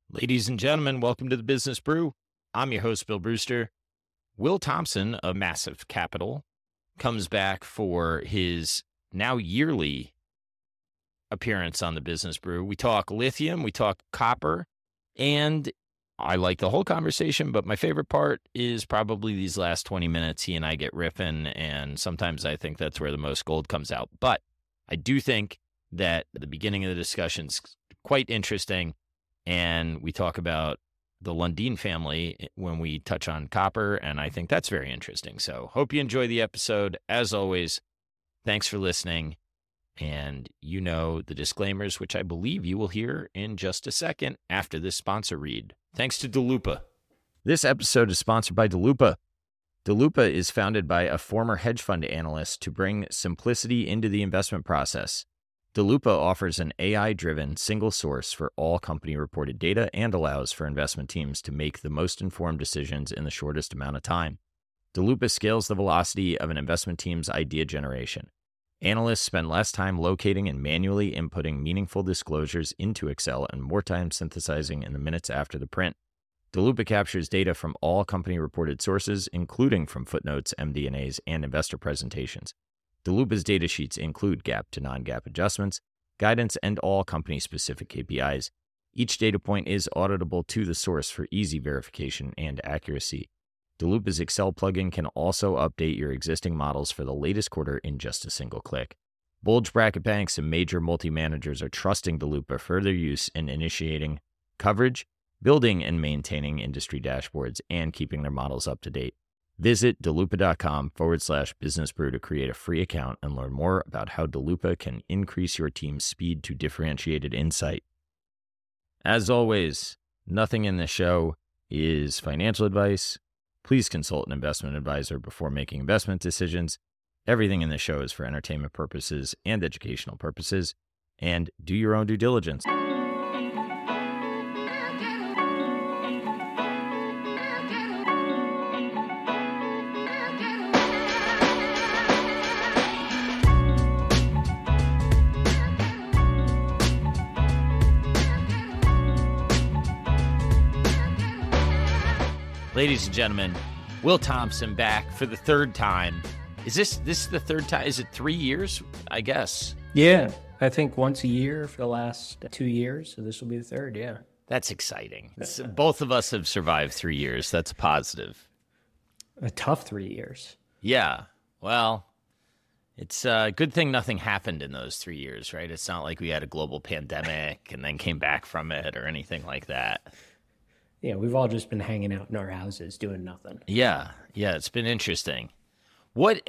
Ladies and gentlemen, welcome to the Business Brew. I'm your host, Bill Brewster. Will Thompson of Massive Capital comes back for his now yearly appearance on the Business Brew. We talk lithium, we talk copper, and I like the whole conversation, but my favorite part is probably these last 20 minutes. He and I get riffing, and sometimes I think that's where the most gold comes out. But I do think that the beginning of the discussion's quite interesting. And we talk about the Lundin family when we touch on copper, and I think that's very interesting. So hope you enjoy the episode. As always, thanks for listening. And you know the disclaimers, which I believe you will hear in just a second after this sponsor read. Thanks to Delupa. This episode is sponsored by Delupa. Delupa is founded by a former hedge fund analyst to bring simplicity into the investment process. Delupa offers an AI-driven single source for all company-reported data and allows for investment teams to make the most informed decisions in the shortest amount of time. Delupa scales the velocity of an investment team's idea generation. Analysts spend less time locating and manually inputting meaningful disclosures into Excel and more time synthesizing in the minutes after the print. Delupa captures data from all company-reported sources, including from footnotes, MD&As, and investor presentations. Delupa's data sheets include GAAP to non-GAAP adjustments, guidance, and all company-specific KPIs. Each data point is auditable to the source for easy verification and accuracy. Delupa's Excel plugin can also update your existing models for the latest quarter in just a single click. Bulge bracket banks and major multi-managers are trusting Delupa for their use in initiating coverage, building and maintaining industry dashboards, and keeping their models up to date. Visit delupa.com/businessbrew to create a free account and learn more about how Delupa can increase your team's speed to differentiated insight. As always, nothing in the show is financial advice. Please consult an investment advisor before making investment decisions. Everything in the show is for entertainment purposes and educational purposes, and do your own due diligence. Ladies and gentlemen, Will Thompson back for the third time. Is this the third time? Is it 3 years? I guess. Yeah, I think once a year for the last 2 years. So this will be the third, yeah. That's exciting. Both of us have survived 3 years. That's a positive. A tough 3 years. Yeah. Well, it's a good thing nothing happened in those 3 years, right? It's not like we had a global pandemic and then came back from it or anything like that. Yeah, we've all just been hanging out in our houses doing nothing. Yeah, it's been interesting. What's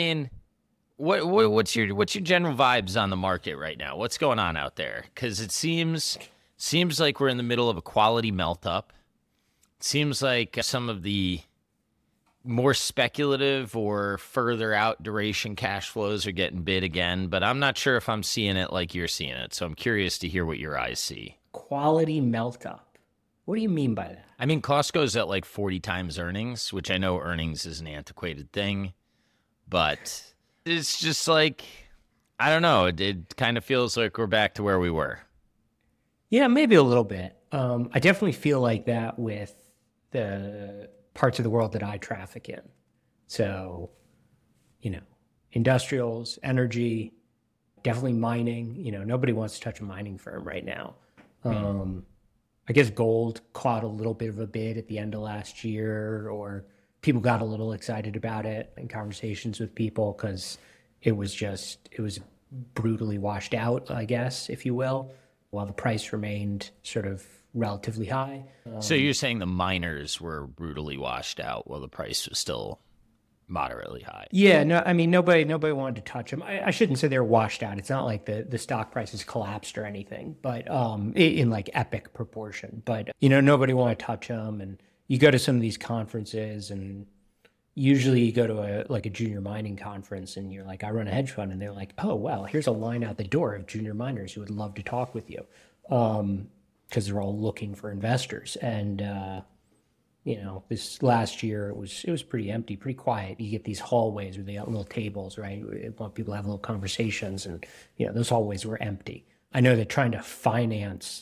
your general vibes on the market right now? What's going on out there? Because it seems like we're in the middle of a quality melt up. It seems like some of the more speculative or further out duration cash flows are getting bid again, but I'm not sure if I'm seeing it like you're seeing it. So I'm curious to hear what your eyes see. Quality melt up. What do you mean by that? I mean, Costco's at like 40 times earnings, which I know earnings is an antiquated thing, but it's just like, I don't know. It kind of feels like we're back to where we were. Yeah, maybe a little bit. I definitely feel like that with the parts of the world that I traffic in. So, industrials, energy, definitely mining. Nobody wants to touch a mining firm right now. I guess gold caught a little bit of a bid at the end of last year, or people got a little excited about it in conversations with people because it was brutally washed out, I guess, if you will, while the price remained sort of relatively high. So you're saying the miners were brutally washed out while the price was still moderately high? Yeah, no, I mean, nobody wanted to touch them. I shouldn't say they're washed out. It's not like the stock prices collapsed or anything, but in like epic proportion. But, nobody wanted to touch them. And you go to some of these conferences, and usually you go to a junior mining conference, and you're like, I run a hedge fund. And they're like, oh, well, here's a line out the door of junior miners who would love to talk with you, because they're all looking for investors. And this last year it was pretty empty, pretty quiet. You get these hallways where they got little tables, right? You want people to have little conversations, and those hallways were empty. I know that trying to finance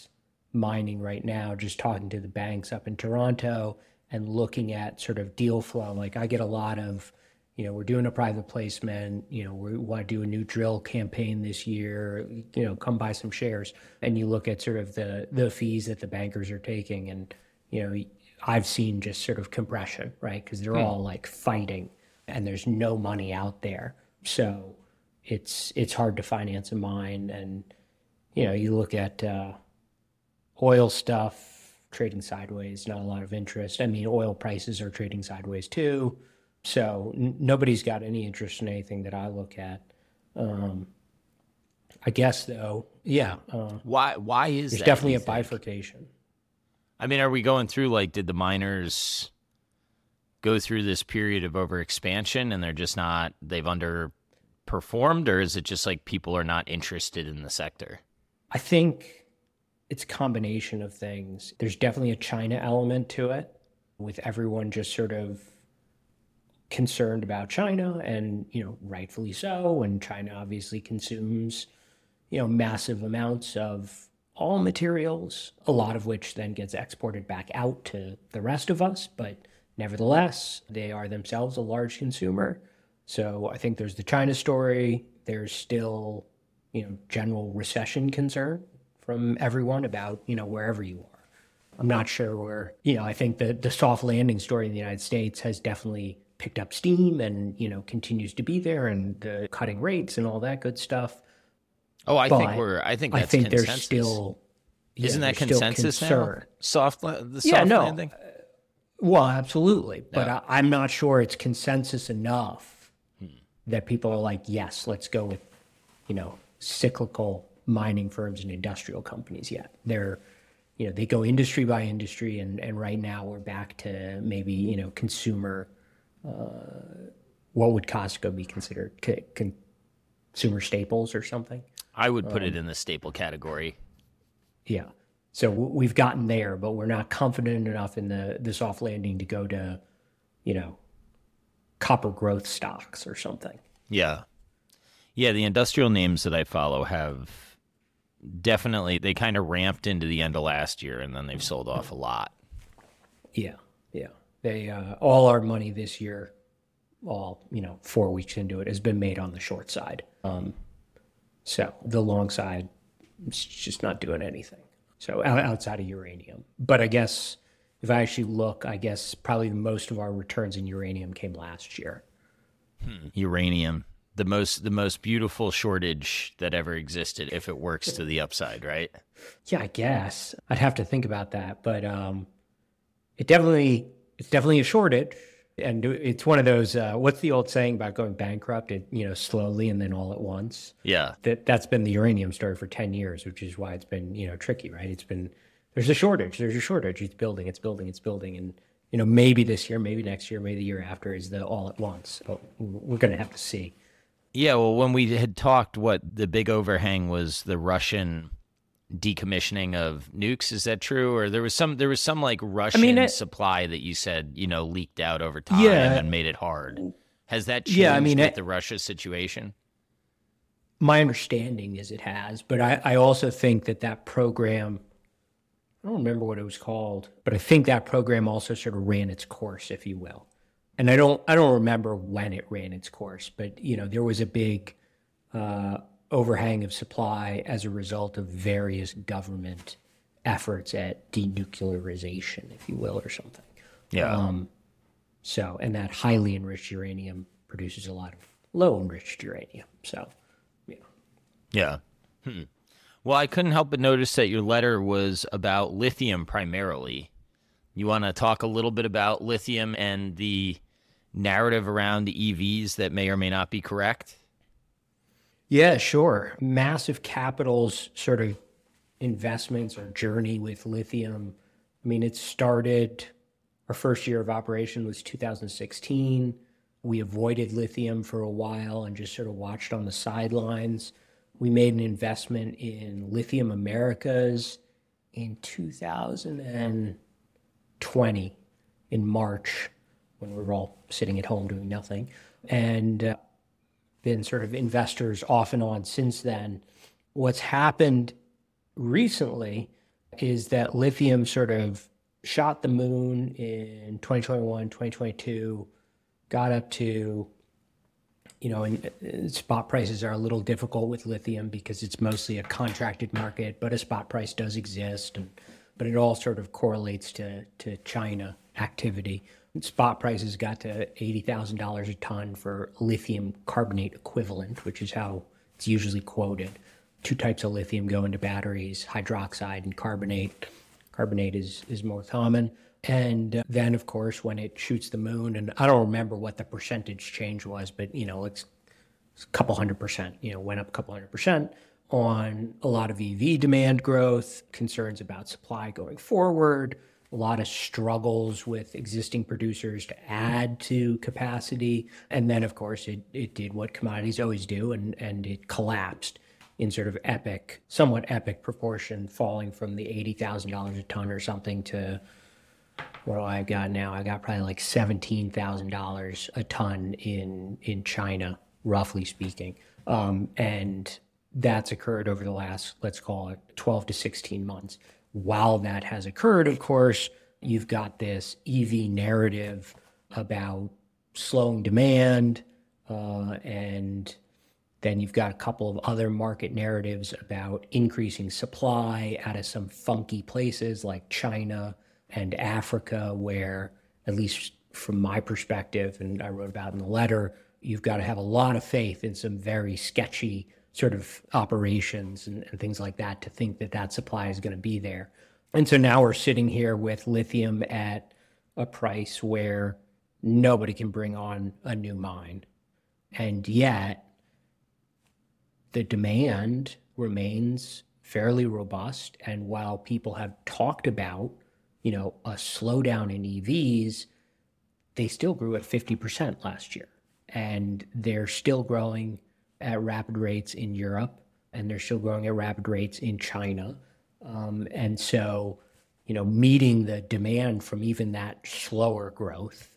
mining right now, just talking to the banks up in Toronto and looking at sort of deal flow. Like I get a lot of, we're doing a private placement, we want to do a new drill campaign this year, come buy some shares. And you look at sort of the fees that the bankers are taking, and, I've seen just sort of compression, right? Because they're all like fighting and there's no money out there. So it's hard to finance a mine. And, you look at oil stuff trading sideways, not a lot of interest. I mean, oil prices are trading sideways too. So nobody's got any interest in anything that I look at. I guess though, yeah. Why is there's that? Definitely a bifurcation. I mean, are we going through like, did the miners go through this period of overexpansion and they've underperformed, or is it just like people are not interested in the sector? I think it's a combination of things. There's definitely a China element to it, with everyone just sort of concerned about China, and, rightfully so. And China obviously consumes, massive amounts of all materials, a lot of which then gets exported back out to the rest of us. But nevertheless, they are themselves a large consumer. So I think there's the China story. There's still, general recession concern from everyone about, wherever you are. I'm not sure where, I think that the soft landing story in the United States has definitely picked up steam and, continues to be there, and the cutting rates and all that good stuff. Oh, I think that's consensus. There's still, isn't that consensus now? The soft landing? Well, absolutely. But I'm not sure it's consensus enough that people are like, yes, let's go with, cyclical mining firms and industrial companies yet. They go industry by industry, and right now we're back to maybe, consumer, what would Costco be considered? Consumer staples or something? I would put it in the staple category. Yeah. So we've gotten there, but we're not confident enough in the soft landing to go to, copper growth stocks or something. Yeah. Yeah, the industrial names that I follow have definitely, they kind of ramped into the end of last year, and then they've sold off a lot. Yeah. They all our money this year, 4 weeks into it, has been made on the short side. So the long side is just not doing anything. So outside of uranium. But I guess if I actually look, probably most of our returns in uranium came last year. Uranium, the most beautiful shortage that ever existed, if it works to the upside, right? Yeah, I guess. I'd have to think about that. But it's definitely a shortage. And it's one of those, what's the old saying about going bankrupt? Slowly and then all at once. Yeah. That's been the uranium story for 10 years, which is why it's been, tricky, right? There's a shortage. It's building. And, maybe this year, maybe next year, maybe the year after is the all at once. But we're going to have to see. Yeah, well, when we had talked, what the big overhang was the Russian decommissioning of nukes. Is that true? Or there was some like Russian supply that you said, leaked out over time and made it hard. Has that changed with the Russia situation? My understanding is it has, but I also think that program, I don't remember what it was called, but I think that program also sort of ran its course, if you will. And I don't remember when it ran its course, but there was a big overhang of supply as a result of various government efforts at denuclearization, if you will, or something. Yeah. And that highly enriched uranium produces a lot of low enriched uranium. So, yeah. Well, I couldn't help but notice that your letter was about lithium primarily. You want to talk a little bit about lithium and the narrative around the EVs that may or may not be correct? Yeah, sure. Massive capital's sort of investments or journey with lithium. I mean, it started, our first year of operation was 2016. We avoided lithium for a while and just sort of watched on the sidelines. We made an investment in Lithium Americas in 2020 in March, when we were all sitting at home doing nothing. And been sort of investors off and on since then. What's happened recently is that lithium sort of shot the moon in 2021, 2022, got up to, and spot prices are a little difficult with lithium because it's mostly a contracted market, but a spot price does exist. But it all sort of correlates to China activity. Spot prices got to $80,000 a ton for lithium carbonate equivalent, which is how it's usually quoted. Two types of lithium go into batteries, hydroxide and carbonate. Carbonate is more common. And then, of course, when it shoots the moon, and I don't remember what the percentage change was, but, it's a couple 100%, went up a couple 100% on a lot of EV demand growth, concerns about supply going forward, a lot of struggles with existing producers to add to capacity. And then, of course, it did what commodities always do, and it collapsed in sort of somewhat epic proportion, falling from the $80,000 a ton or something to, what do I got now? I got probably like $17,000 a ton in China, roughly speaking. And that's occurred over the last, let's call it 12 to 16 months. While that has occurred, of course, you've got this EV narrative about slowing demand, and then you've got a couple of other market narratives about increasing supply out of some funky places like China and Africa, where, at least from my perspective, and I wrote about in the letter, you've got to have a lot of faith in some very sketchy sort of operations and things like that to think that supply is going to be there. And so now we're sitting here with lithium at a price where nobody can bring on a new mine. And yet the demand remains fairly robust. And while people have talked about, a slowdown in EVs, they still grew at 50% last year. And they're still growing at rapid rates in Europe, and they're still growing at rapid rates in China. And so, meeting the demand from even that slower growth,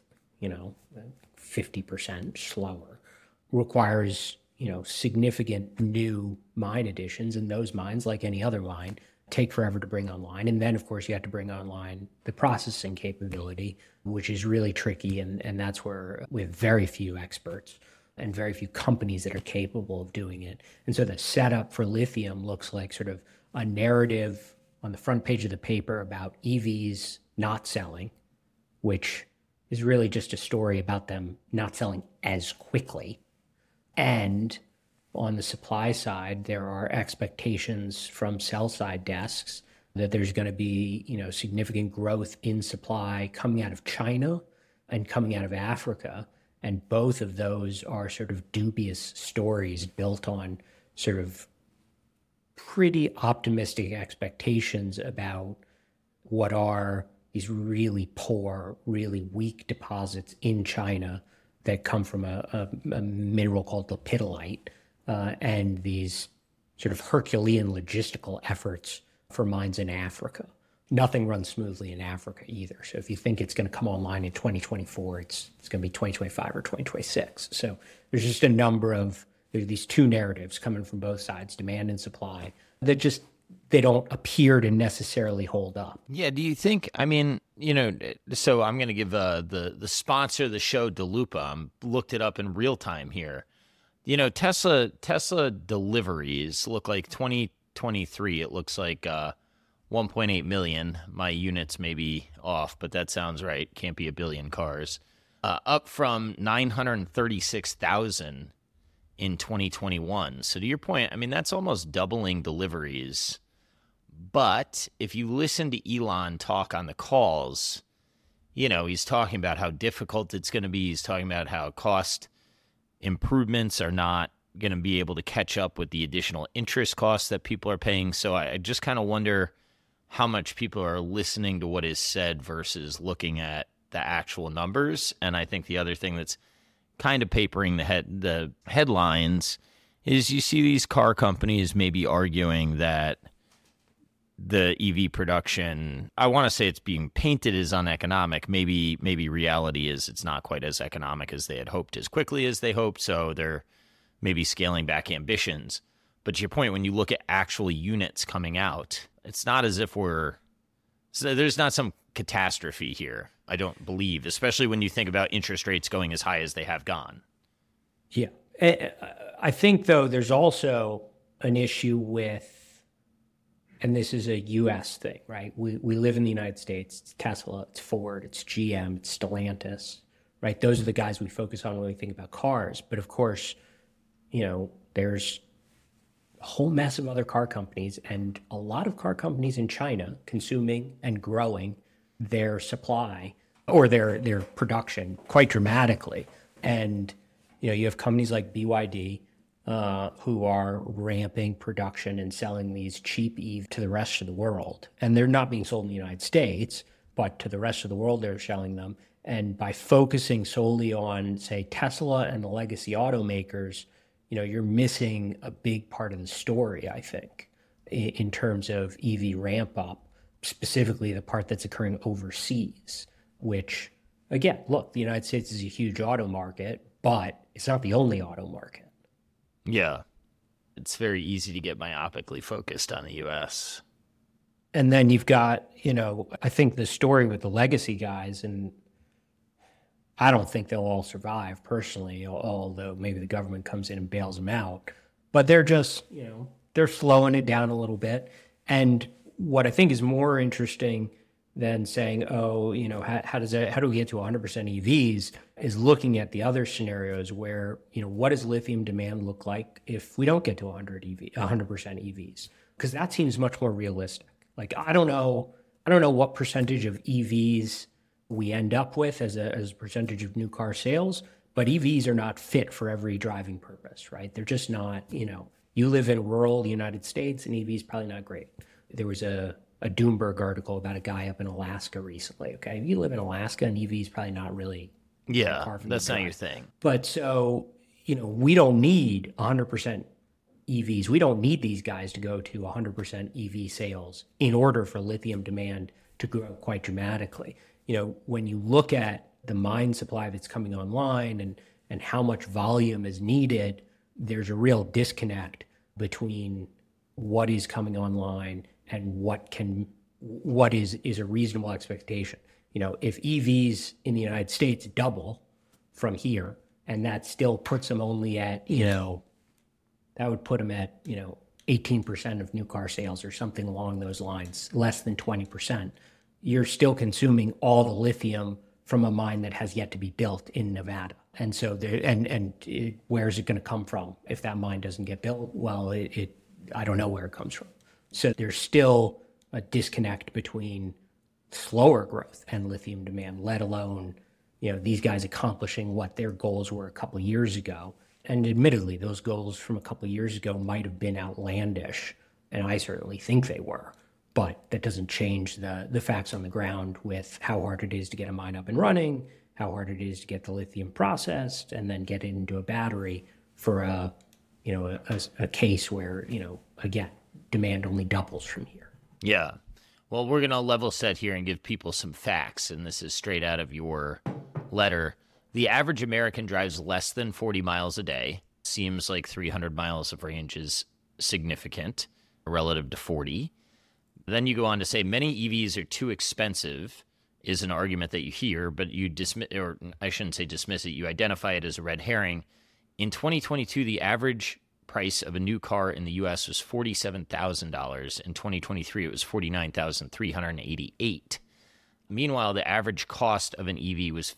50% slower, requires, significant new mine additions. And those mines, like any other mine, take forever to bring online. And then, of course, you have to bring online the processing capability, which is really tricky. And that's where we have very few experts and very few companies that are capable of doing it. And so the setup for lithium looks like sort of a narrative on the front page of the paper about EVs not selling, which is really just a story about them not selling as quickly. And on the supply side, there are expectations from sell-side desks that there's going to be, significant growth in supply coming out of China and coming out of Africa. And both of those are sort of dubious stories built on sort of pretty optimistic expectations about what are these really poor, really weak deposits in China that come from a mineral called lepidolite, and these sort of Herculean logistical efforts for mines in Africa. Nothing runs smoothly in Africa either. So if you think it's going to come online in 2024, it's going to be 2025 or 2026. So there's just there's these two narratives coming from both sides, demand and supply, that they don't appear to necessarily hold up. Yeah. Do you think, so I'm going to give the sponsor of the show, Delupa, looked it up in real time here. Tesla deliveries look like 2023. It looks like 1.8 million. My units may be off, but that sounds right. Can't be a billion cars. Up from 936,000 in 2021. So to your point, that's almost doubling deliveries. But if you listen to Elon talk on the calls, he's talking about how difficult it's going to be. He's talking about how cost improvements are not going to be able to catch up with the additional interest costs that people are paying. So I just kind of wonder how much people are listening to what is said versus looking at the actual numbers. And I think the other thing that's kind of papering the headlines is you see these car companies maybe arguing that the EV production, I want to say it's being painted as uneconomic. Maybe reality is it's not quite as economic as they had hoped, as quickly as they hoped. So they're maybe scaling back ambitions. But to your point, when you look at actual units coming out It's not as if there's not some catastrophe here, I don't believe, especially when you think about interest rates going as high as they have gone. Yeah. I think, though, there's also an issue with, and this is a U.S. thing, right? We live in the United States. It's Tesla, it's Ford, it's GM, it's Stellantis, right? Those are the guys we focus on when we think about cars. But of course, there's a whole mess of other car companies and a lot of car companies in China consuming and growing their supply or their production quite dramatically. And, you have companies like BYD who are ramping production and selling these cheap EVs to the rest of the world. And they're not being sold in the United States, but to the rest of the world, they're selling them. And by focusing solely on, say, Tesla and the legacy automakers, you're missing a big part of the story, I think, in terms of EV ramp up, specifically the part that's occurring overseas, which, again, look, the United States is a huge auto market, but it's not the only auto market. Yeah. It's very easy to get myopically focused on the U.S. And then you've got, I think the story with the legacy guys, and I don't think they'll all survive personally, although maybe the government comes in and bails them out. But they're just, they're slowing it down a little bit. And what I think is more interesting than saying, how do we get to 100% EVs is looking at the other scenarios where, what does lithium demand look like if we don't get to 100% EVs? Because that seems much more realistic. Like, I don't know what percentage of EVs we end up with as a percentage of new car sales, but EVs are not fit for every driving purpose, right? They're just not, you live in rural United States and EVs probably not great. There was a Doomberg article about a guy up in Alaska recently. Okay, if you live in Alaska, an EV is probably not really that's not your thing. But so we don't need 100% EVs. We don't need these guys to go to 100% EV sales in order for lithium demand to grow quite dramatically. When you look at the mine supply that's coming online and how much volume is needed, there's a real disconnect between what is coming online and what is a reasonable expectation. If EVs in the United States double from here, and that still puts them only at, that would put them at, 18% of new car sales or something along those lines, less than 20%. You're still consuming all the lithium from a mine that has yet to be built in Nevada. And so where is it going to come from if that mine doesn't get built? Well, I don't know where it comes from. So there's still a disconnect between slower growth and lithium demand, let alone, these guys accomplishing what their goals were a couple of years ago. And admittedly, those goals from a couple of years ago might have been outlandish, and I certainly think they were. But that doesn't change the facts on the ground with how hard it is to get a mine up and running, how hard it is to get the lithium processed, and then get it into a battery for a case where, again, demand only doubles from here. Yeah. Well, we're going to level set here and give people some facts, and this is straight out of your letter. The average American drives less than 40 miles a day. Seems like 300 miles of range is significant relative to 40. Then you go on to say many EVs are too expensive is an argument that you hear, but you dismiss, or I shouldn't say dismiss it, you identify it as a red herring. In 2022, the average price of a new car in the U.S. was $47,000. In 2023, it was $49,388. Meanwhile, the average cost of an EV was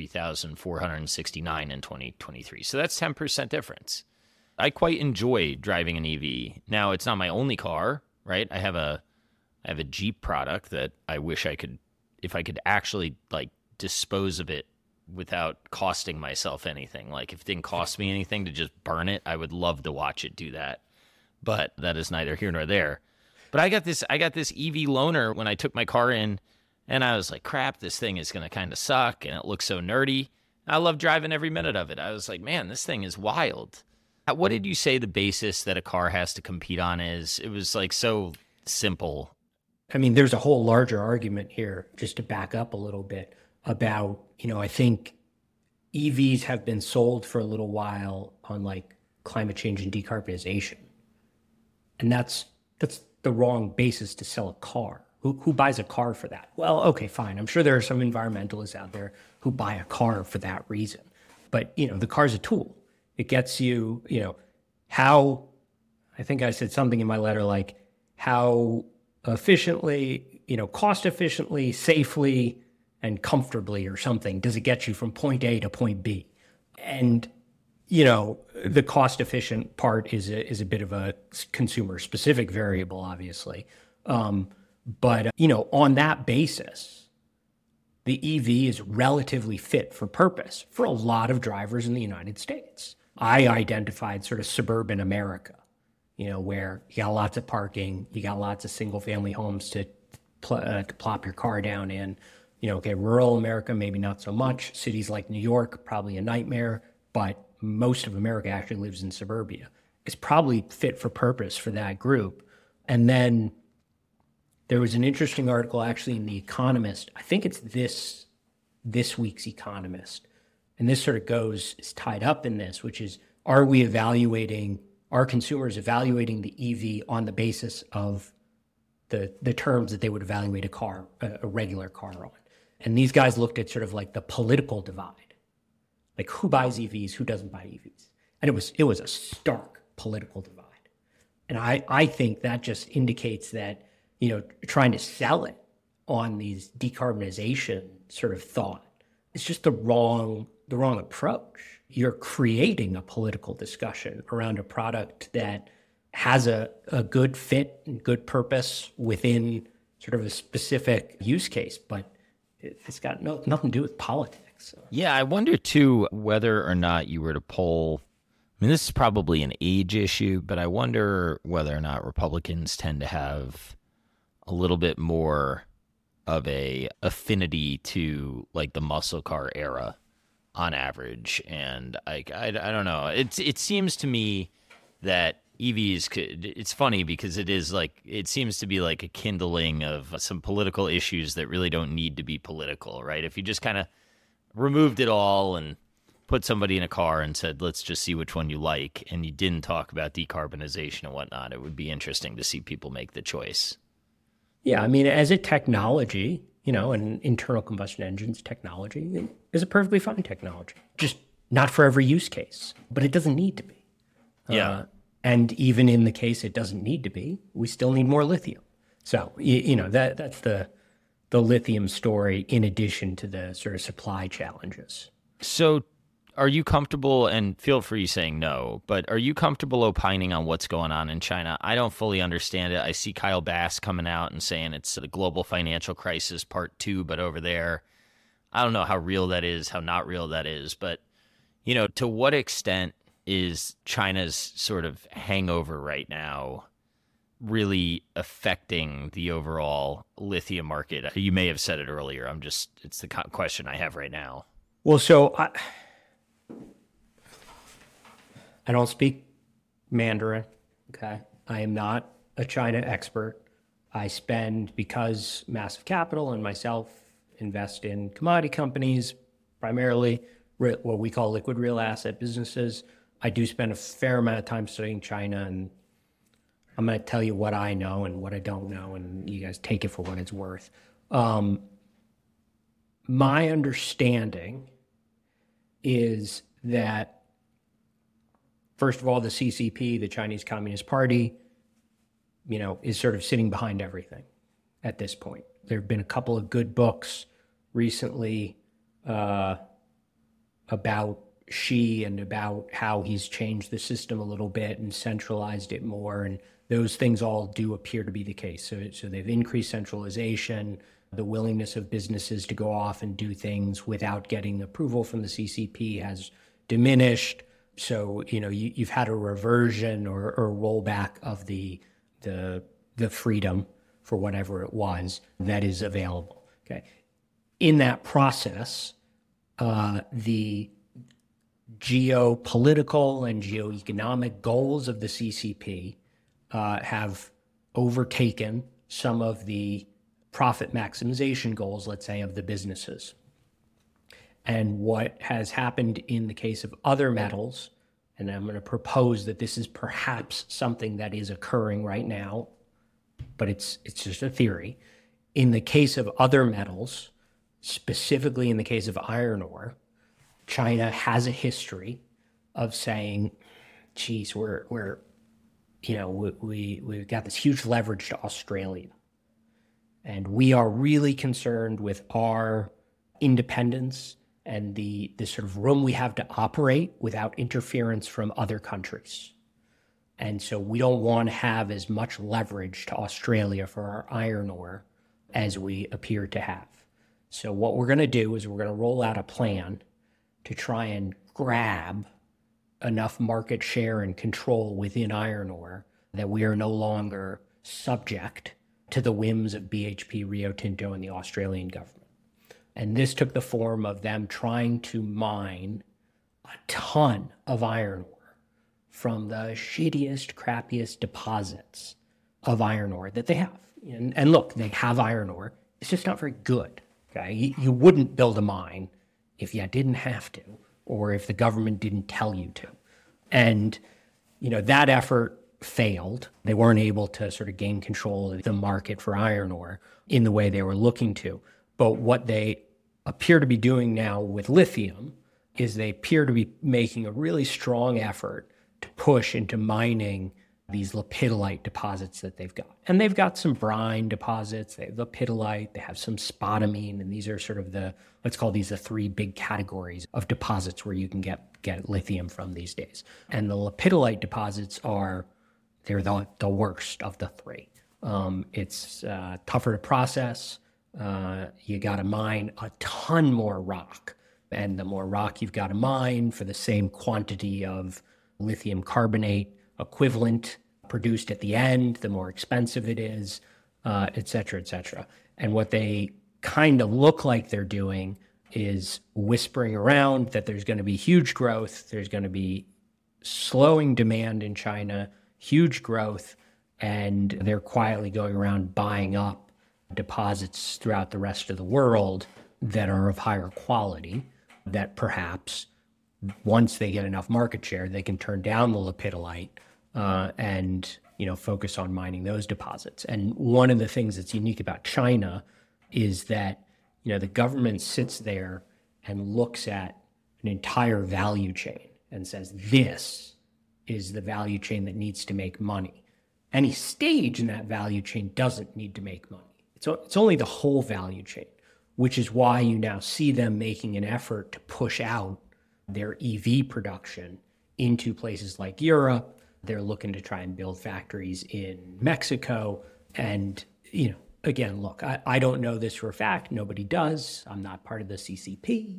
$53,469 in 2023. So that's 10% difference. I quite enjoy driving an EV. Now, it's not my only car, right? I have a Jeep product that I wish I could, if I could actually dispose of it without costing myself anything. Like if it didn't cost me anything to just burn it, I would love to watch it do that. But that is neither here nor there. But I got this EV loaner when I took my car in, and I was like, crap, this thing is going to kind of suck, and it looks so nerdy. I love driving every minute of it. I was like, man, this thing is wild. What did you say the basis that a car has to compete on is? It was so simple. I mean, there's a whole larger argument here, just to back up a little bit, about, I think EVs have been sold for a little while on climate change and decarbonization. And that's the wrong basis to sell a car. Who buys a car for that? Well, okay, fine. I'm sure there are some environmentalists out there who buy a car for that reason. But, the car's a tool. It gets you, how, I think I said something in my letter like how efficiently, cost efficiently, safely, and comfortably or something does it get you from point A to point B? And, the cost efficient part is a bit of a consumer specific variable, obviously. But on that basis, the EV is relatively fit for purpose for a lot of drivers in the United States. I identified sort of suburban America, where you got lots of parking, you got lots of single family homes to plop your car down in. Rural America, maybe not so much. Cities like New York, probably a nightmare, but most of America actually lives in suburbia. It's probably fit for purpose for that group. And then there was an interesting article actually in The Economist. I think it's this week's Economist. And this sort of is tied up in this, which is, are consumers evaluating the EV on the basis of the terms that they would evaluate a regular car on? And these guys looked at sort of like the political divide. Like who buys EVs, who doesn't buy EVs? And it was a stark political divide. And I think that just indicates that, trying to sell it on these decarbonization sort of thought is just the wrong approach. You're creating a political discussion around a product that has a good fit and good purpose within sort of a specific use case, but it's got nothing to do with politics. So. Yeah, I wonder too whether or not you were to poll. I mean, this is probably an age issue, but I wonder whether or not Republicans tend to have a little bit more of a affinity to like the muscle car era on average. And I don't know. It seems to me that EVs it's funny because it seems to be like a kindling of some political issues that really don't need to be political, right? If you just kind of removed it all and put somebody in a car and said, let's just see which one you like, and you didn't talk about decarbonization and whatnot, it would be interesting to see people make the choice. Yeah, I mean, as a technology, an internal combustion engines technology is a perfectly fine technology, just not for every use case, but it doesn't need to be. Yeah. And even in the case it doesn't need to be, we still need more lithium. So, that's the lithium story in addition to the sort of supply challenges. So are you comfortable, and feel free saying no, but are you comfortable opining on what's going on in China? I don't fully understand it. I see Kyle Bass coming out and saying it's the global financial crisis part 2, but over there, I don't know how real that is, how not real that is, but, to what extent is China's sort of hangover right now really affecting the overall lithium market? You may have said it earlier. It's the question I have right now. Well, so I don't speak Mandarin, okay? I am not a China expert. I spend, because Massive Capital and myself invest in commodity companies, primarily what we call liquid real asset businesses. I do spend a fair amount of time studying China, and I'm going to tell you what I know and what I don't know, and you guys take it for what it's worth. My understanding is that, first of all, the CCP, the Chinese Communist Party, is sort of sitting behind everything at this point. There have been a couple of good books recently about Xi and about how he's changed the system a little bit and centralized it more, and those things all do appear to be the case. So they've increased centralization, the willingness of businesses to go off and do things without getting approval from the CCP has diminished. So, you've had a reversion or rollback of the freedom for whatever it was that is available. Okay. In that process, the geopolitical and geoeconomic goals of the CCP have overtaken some of the profit maximization goals, let's say, of the businesses. And what has happened in the case of other metals, and I'm going to propose that this is perhaps something that is occurring right now, but it's just a theory. In the case of other metals, specifically in the case of iron ore, China has a history of saying, geez, we've got this huge leverage to Australia. And we are really concerned with our independence and the sort of room we have to operate without interference from other countries. And so we don't want to have as much leverage to Australia for our iron ore as we appear to have. So what we're going to do is we're going to roll out a plan to try and grab enough market share and control within iron ore that we are no longer subject to the whims of BHP, Rio Tinto, and the Australian government. And this took the form of them trying to mine a ton of iron ore from the shittiest, crappiest deposits of iron ore that they have. And look, they have iron ore. It's just not very good. Okay? You wouldn't build a mine if you didn't have to, or if the government didn't tell you to. And, that effort failed. They weren't able to sort of gain control of the market for iron ore in the way they were looking to. But what they appear to be doing now with lithium is they appear to be making a really strong effort to push into mining these lepidolite deposits that they've got. And they've got some brine deposits, they have lepidolite, they have some spodumene, and these are sort of let's call these the three big categories of deposits where you can get lithium from these days. And the lepidolite deposits they're the worst of the three. It's tougher to process. You got to mine a ton more rock. And the more rock you've got to mine for the same quantity of lithium carbonate equivalent produced at the end, the more expensive it is, et cetera, et cetera. And what they kind of look like they're doing is whispering around that there's going to be huge growth, there's going to be slowing demand in China, huge growth, and they're quietly going around buying up deposits throughout the rest of the world that are of higher quality, that perhaps once they get enough market share, they can turn down the lepidolite and focus on mining those deposits. And one of the things that's unique about China is that the government sits there and looks at an entire value chain and says, this is the value chain that needs to make money. Any stage in that value chain doesn't need to make money. It's only the whole value chain, which is why you now see them making an effort to push out their EV production into places like Europe. They're looking to try and build factories in Mexico. And, again, look, I don't know this for a fact. Nobody does. I'm not part of the CCP.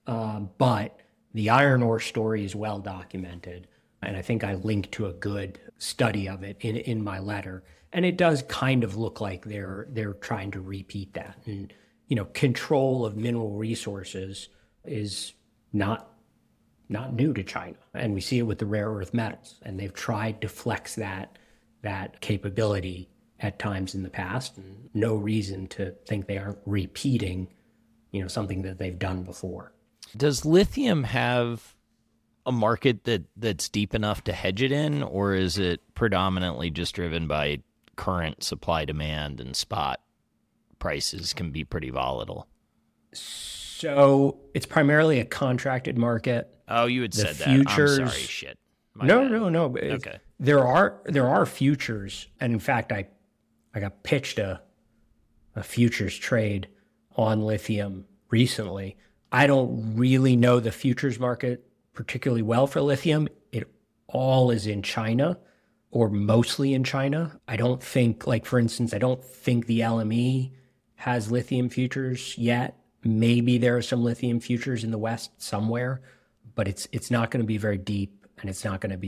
But the iron ore story is well documented. And I think I linked to a good study of it in my letter. And it does kind of look like they're trying to repeat that. And, control of mineral resources is not new to China. And we see it with the rare earth metals. And they've tried to flex that capability at times in the past. And no reason to think they aren't repeating, something that they've done before. Does lithium have a market that's deep enough to hedge it in, or is it predominantly just driven by current supply demand and spot prices can be pretty volatile? So it's primarily a contracted market. Oh, you had said futures, that. I'm sorry, shit. No. Okay. There are futures, and in fact, I got pitched a futures trade on lithium recently. I don't really know the futures market particularly well for lithium. It all is in China, or mostly in China. I don't think, for instance, I don't think the LME has lithium futures yet. Maybe there are some lithium futures in the West somewhere, but it's not going to be very deep, and it's not a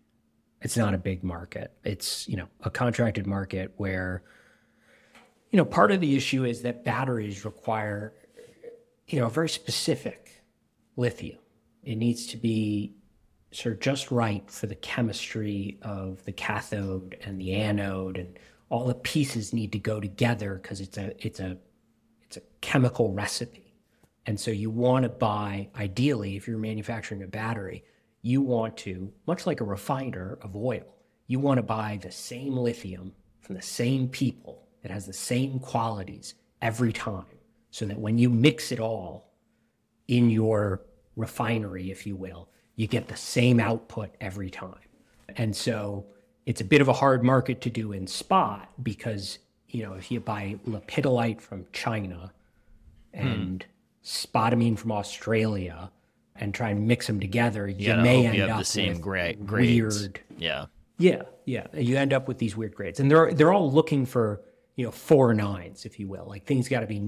big market. It's, a contracted market where, part of the issue is that batteries require, a very specific lithium. It needs to be sort of just right for the chemistry of the cathode and the anode, and all the pieces need to go together because it's a chemical recipe. And so you want to buy, ideally, if you're manufacturing a battery, you want to, much like a refiner of oil, you want to buy the same lithium from the same people that has the same qualities every time, so that when you mix it all in your refinery, if you will, you get the same output every time. And so it's a bit of a hard market to do in spot because, if you buy lepidolite from China and spodumene from Australia and try and mix them together, you may end up the same with grades. weird. Yeah. Yeah. You end up with these weird grades. And they're all looking for, 4 nines, if you will. Like things got to be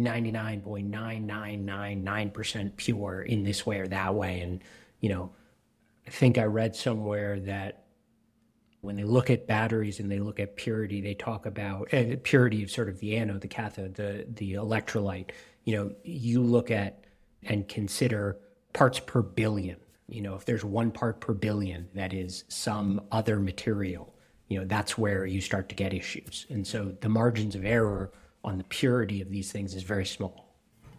99.9999% pure in this way or that way. And, I think I read somewhere that when they look at batteries and they look at purity, they talk about purity of sort of the anode, the cathode, the electrolyte. You look at and consider parts per billion. If there's 1 part per billion that is some other material, that's where you start to get issues. And so the margins of error on the purity of these things is very small.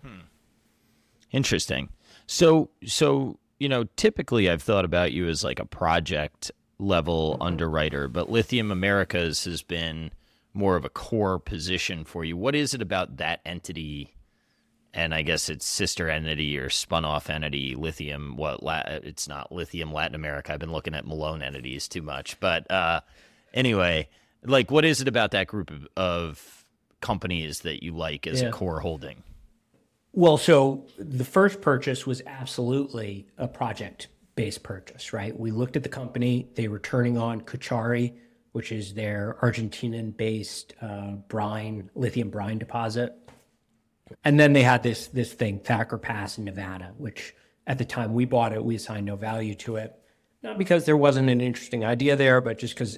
Interesting. So typically I've thought about you as like a project level underwriter, but Lithium Americas has been more of a core position for you. What is it about that entity? And I guess it's sister entity or spun off entity, Lithium. It's not Lithium Latin America. I've been looking at Malone entities too much. But anyway, like what is it about that group of companies that you like as a core holding? Well, so the first purchase was absolutely a project-based purchase, right? We looked at the company. They were turning on Cauchari, which is their Argentinian-based lithium brine deposit. And then they had this thing, Thacker Pass in Nevada, which at the time we bought it, we assigned no value to it. Not because there wasn't an interesting idea there, but just because,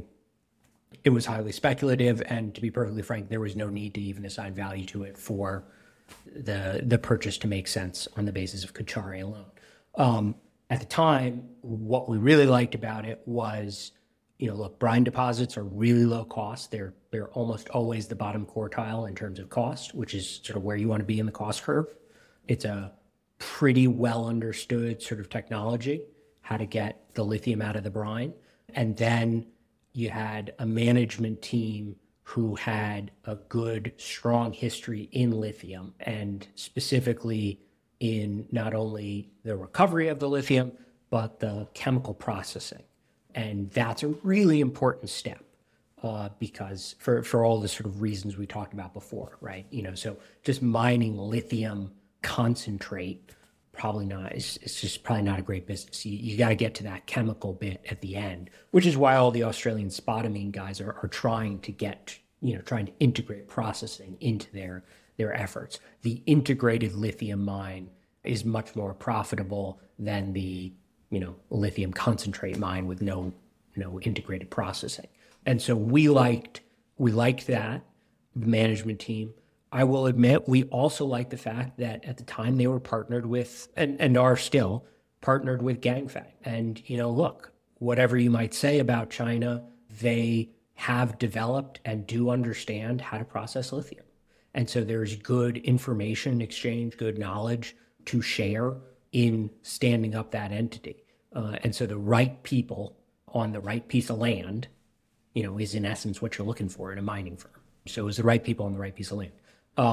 it was highly speculative. And to be perfectly frank, there was no need to even assign value to it for the purchase to make sense on the basis of Cauchari alone. At the time, what we really liked about it was, look, brine deposits are really low cost. They're almost always the bottom quartile in terms of cost, which is sort of where you want to be in the cost curve. It's a pretty well understood sort of technology, how to get the lithium out of the brine. And then you had a management team who had a good, strong history in lithium, and specifically in not only the recovery of the lithium, but the chemical processing. And that's a really important step because for all the sort of reasons we talked about before, right? So just mining lithium concentrate, probably not, it's just probably not a great business. You got to get to that chemical bit at the end, which is why all the Australian spodumene guys are trying to trying to integrate processing into their efforts. The integrated lithium mine is much more profitable than the lithium concentrate mine with no integrated processing. And so we liked that, the management team. I will admit, we also liked the fact that at the time they were partnered with, and are still partnered with Ganfeng. And, look, whatever you might say about China, they have developed and do understand how to process lithium. And so there's good information exchange, good knowledge to share in standing up that entity. And so the right people on the right piece of land, is in essence what you're looking for in a mining firm. So it was the right people on the right piece of land.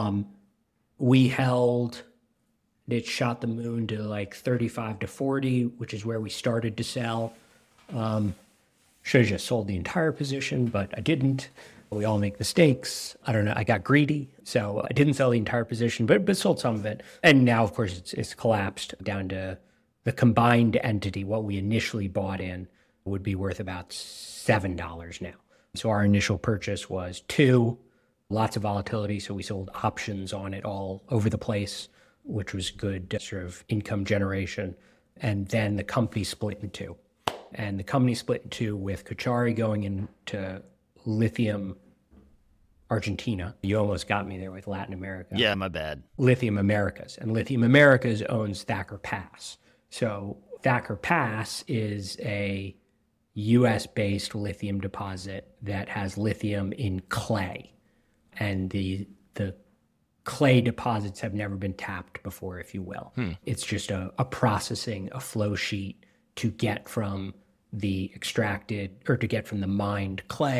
We held, it shot the moon to like 35 to 40, which is where we started to sell. Should have just sold the entire position, but I didn't. We all make mistakes. I don't know. I got greedy, so I didn't sell the entire position, but sold some of it. And now, of course, it's collapsed down to the combined entity. What we initially bought in would be worth about $7 now. So our initial purchase was $2, lots of volatility. So we sold options on it all over the place, which was good sort of income generation. And then the company split in two. And the company split in two with Cauchari going into Lithium Argentina. You almost got me there with Latin America. Yeah, my bad. Lithium Americas. And Lithium Americas owns Thacker Pass. So Thacker Pass is a US-based lithium deposit that has lithium in clay. And the clay deposits have never been tapped before, if you will. It's just a processing, a flow sheet to get from the extracted, or to get from the mined clay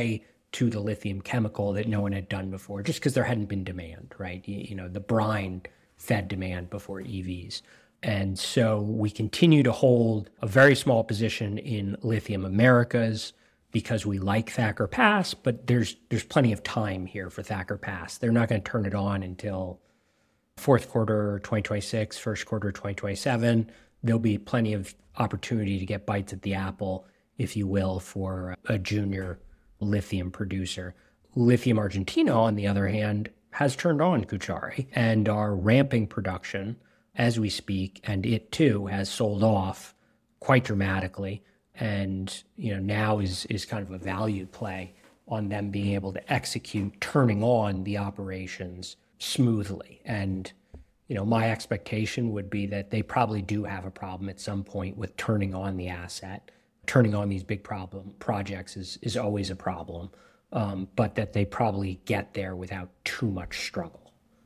to the lithium chemical that no one had done before, just because there hadn't been demand, right? The brine fed demand before EVs. And so we continue to hold a very small position in Lithium Americas because we like Thacker Pass, but there's plenty of time here for Thacker Pass. They're not going to turn it on until fourth quarter 2026, first quarter 2027. There'll be plenty of opportunity to get bites at the apple, if you will, for a junior lithium producer. Lithium Argentina, on the other hand, has turned on Caucharí and are ramping production as we speak, and it too has sold off quite dramatically, and now is kind of a value play on them being able to execute turning on the operations smoothly. And my expectation would be that they probably do have a problem at some point with turning on the asset. Turning on these big projects is always a problem, but that they probably get there without too much struggle.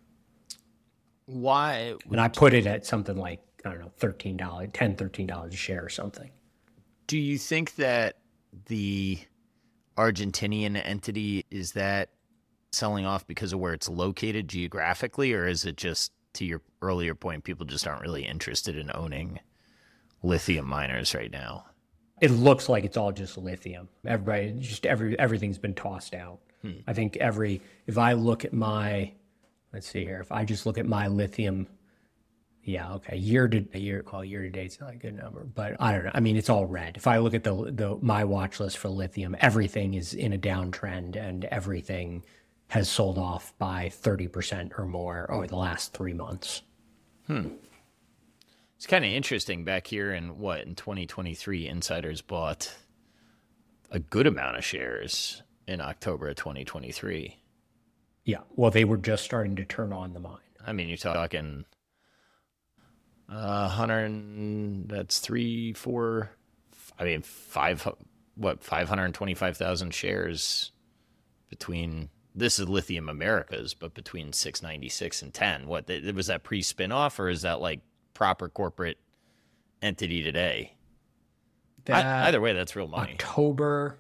Why? And I put it at something like, I don't know, $13 a share or something. Do you think that the Argentinian entity, is that selling off because of where it's located geographically, or is it just, to your earlier point, people just aren't really interested in owning lithium miners right now? It looks like it's all just lithium. Everything's been tossed out. I think if I look at let's see here, if I just look at my lithium, year to date's not a good number, but I don't know. I mean, it's all red. If I look at my watch list for lithium, everything is in a downtrend and everything has sold off by 30% or more over the last 3 months. It's kind of interesting. Back here in 2023, insiders bought a good amount of shares in October of 2023. Yeah, well, they were just starting to turn on the mine. I mean, you're talking 100, that's 525,000 shares between, this is Lithium Americas, but between 696 and 10. Was that pre-spinoff, or is that like proper corporate entity today? Either way, that's real money. October,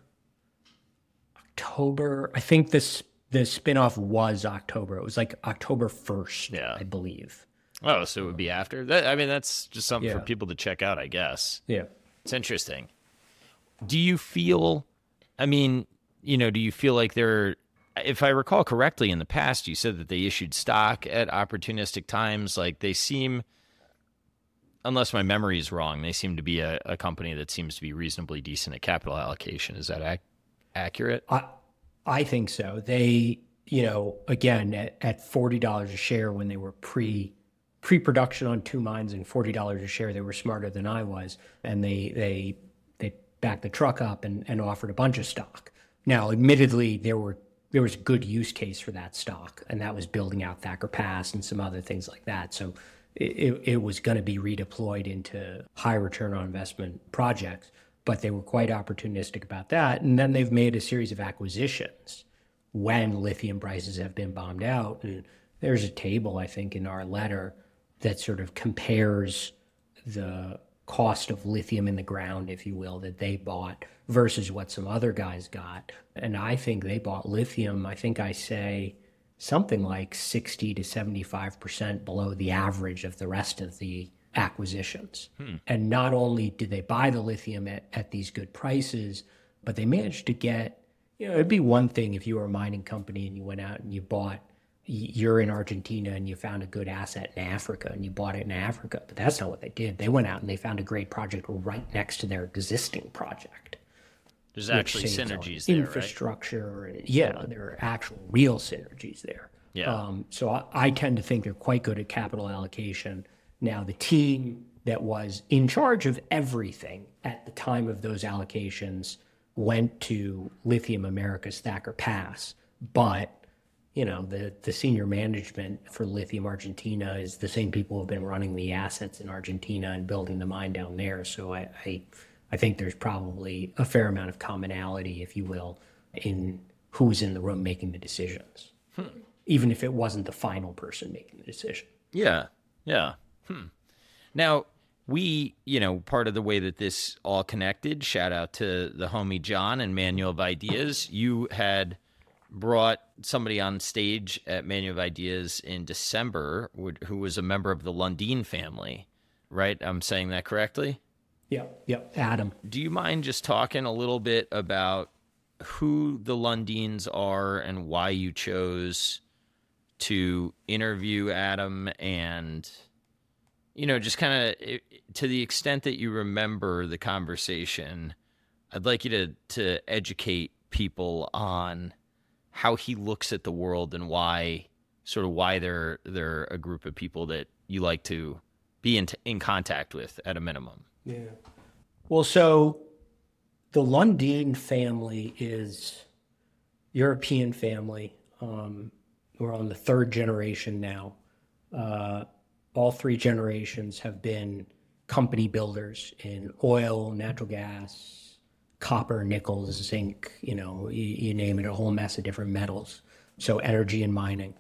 I think the spinoff was October. It was like October 1st, I believe. Oh, so it would be after that. I mean, that's just something for people to check out, I guess. Yeah. It's interesting. Do you feel, do you feel like if I recall correctly, in the past, you said that they issued stock at opportunistic times. Like, they seem, unless my memory is wrong, they seem to be a company that seems to be reasonably decent at capital allocation. Is that accurate? I think so. They, again, at $40 a share when they were pre-production on 2 mines and $40 a share, they were smarter than I was. And they backed the truck up and offered a bunch of stock. Now, admittedly, there was a good use case for that stock, and that was building out Thacker Pass and some other things like that. So it was going to be redeployed into high return on investment projects. But they were quite opportunistic about that. And then they've made a series of acquisitions when lithium prices have been bombed out. And there's a table, I think, in our letter that sort of compares the cost of lithium in the ground, if you will, that they bought versus what some other guys got. And I think they bought lithium, I think I say something like 60 to 75% below the average of the rest of the acquisitions. And not only did they buy the lithium at these good prices, but they managed to get, it'd be one thing if you were a mining company and you went out and you're in Argentina and you found a good asset in Africa and you bought it in Africa, but that's not what they did. They went out and they found a great project right next to their existing project. There's actually synergies there, infrastructure, right? There are actual real synergies there. So I tend to think they're quite good at capital allocation. Now, the team that was in charge of everything at the time of those allocations went to Lithium Americas Thacker Pass, but the senior management for Lithium Argentina is the same people who have been running the assets in Argentina and building the mine down there. So I think there's probably a fair amount of commonality, if you will, in who's in the room making the decisions, even if it wasn't the final person making the decision. Yeah. Now, part of the way that this all connected, shout out to the homie John and Manual of Ideas. You had brought somebody on stage at Manual of Ideas in December who was a member of the Lundin family, right? I'm saying that correctly? Yep. Adam. Do you mind just talking a little bit about who the Lundins are and why you chose to interview Adam, and just kind of, to the extent that you remember the conversation, I'd like you to educate people on how he looks at the world and why they're a group of people that you like to be in contact with at a minimum. Yeah. Well, so the Lundin family is European family. We're on the third generation now. All three generations have been company builders in oil, natural gas, copper, nickel, zinc, you name it, a whole mess of different metals. So energy and mining.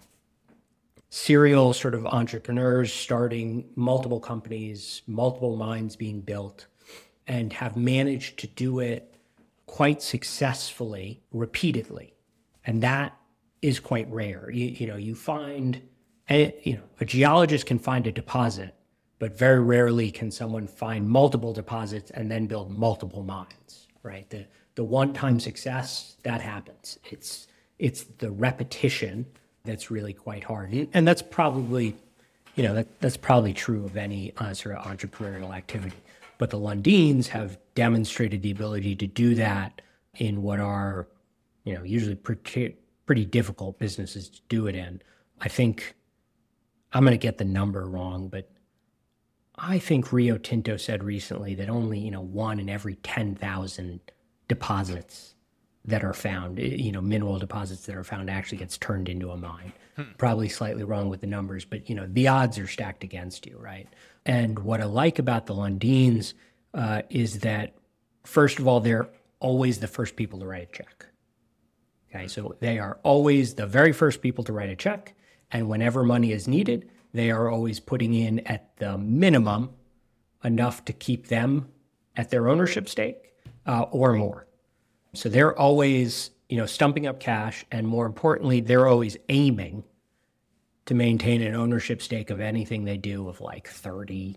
Serial sort of entrepreneurs starting multiple companies, multiple mines being built, and have managed to do it quite successfully, repeatedly. And that is quite rare. You find, a geologist can find a deposit, but very rarely can someone find multiple deposits and then build multiple mines, right? The one-time success, that happens. It's the repetition that's really quite hard. And that's probably, that's probably true of any sort of entrepreneurial activity. But the Lundins have demonstrated the ability to do that in what are, usually pretty difficult businesses to do it in. I think I'm going to get the number wrong, but I think Rio Tinto said recently that only, 1 in every 10,000 deposits that are found, mineral deposits that are found actually gets turned into a mine. Probably slightly wrong with the numbers, but, the odds are stacked against you, right? And what I like about the Lundins is that, first of all, they're always the first people to write a check. Okay, so they are always the very first people to write a check, and whenever money is needed, they are always putting in at the minimum enough to keep them at their ownership stake or more. So they're always, stumping up cash, and more importantly, they're always aiming to maintain an ownership stake of anything they do of like 30,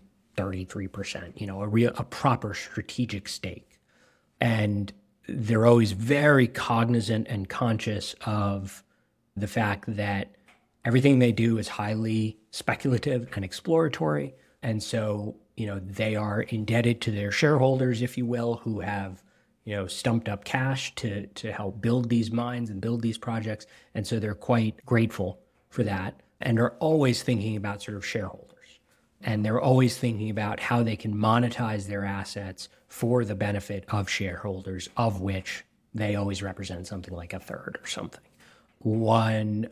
33%, a proper strategic stake. And they're always very cognizant and conscious of the fact that everything they do is highly speculative and exploratory. And so, they are indebted to their shareholders, if you will, who have, stumped up cash to help build these mines and build these projects. And so they're quite grateful for that, and are always thinking about sort of shareholders. And they're always thinking about how they can monetize their assets for the benefit of shareholders, of which they always represent something like a third or something. One,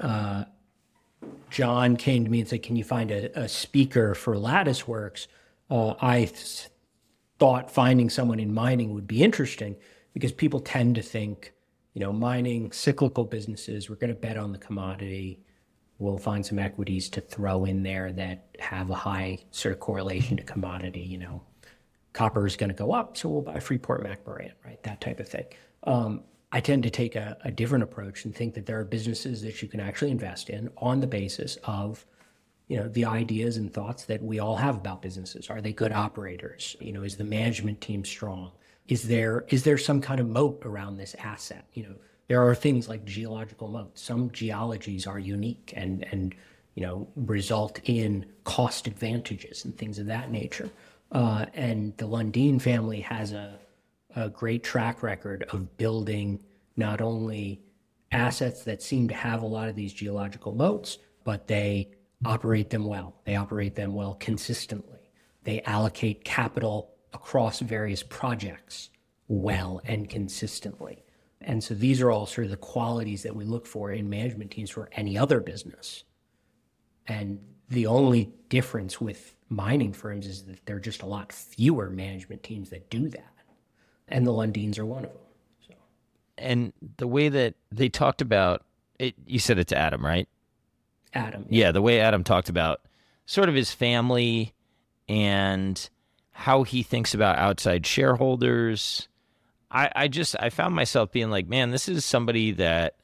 John came to me and said, can you find a speaker for Latticeworks? I thought finding someone in mining would be interesting because people tend to think, mining, cyclical businesses, we're going to bet on the commodity. We'll find some equities to throw in there that have a high sort of correlation to commodity. Copper is going to go up, so we'll buy Freeport-McMoRan, right? That type of thing. I tend to take a different approach and think that there are businesses that you can actually invest in on the basis of, the ideas and thoughts that we all have about businesses. Are they good operators? Is the management team strong? Is there some kind of moat around this asset? There are things like geological moats. Some geologies are unique and result in cost advantages and things of that nature. And the Lundin family has a great track record of building not only assets that seem to have a lot of these geological moats, but they operate them well. They operate them well consistently. They allocate capital across various projects well and consistently. And so these are all sort of the qualities that we look for in management teams for any other business. And the only difference with mining firms is that there are just a lot fewer management teams that do that. And the Lundins are one of them. So. And the way that they talked about it, you said it's Adam, right? Adam. Yeah, the way Adam talked about sort of his family and how he thinks about outside shareholders. I found myself being like, man, this is somebody that,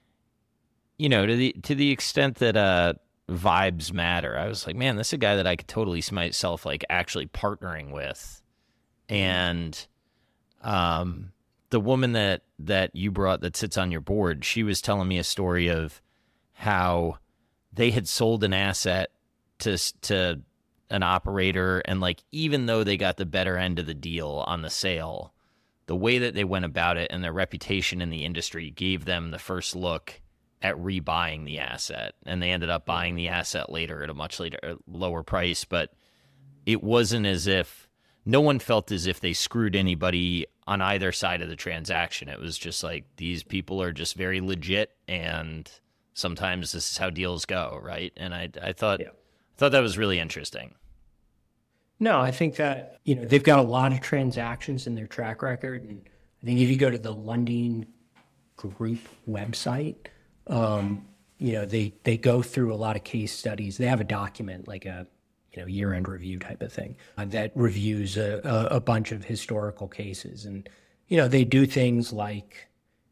to the extent that vibes matter. I was like, man, this is a guy that I could totally see myself like actually partnering with. And the woman that you brought that sits on your board, she was telling me a story of how they had sold an asset to an operator, and like even though they got the better end of the deal on the sale, the way that they went about it and their reputation in the industry gave them the first look at rebuying the asset, and they ended up buying the asset later at a much lower price. But it wasn't as if no one felt as if they screwed anybody on either side of the transaction. It was just like, these people are just very legit, and sometimes this is how deals go, right? And I thought that was really interesting. No, I think that, they've got a lot of transactions in their track record. And I think if you go to the Lundin Group website, they go through a lot of case studies. They have a document, like a year-end review type of thing, that reviews a bunch of historical cases. And, they do things like,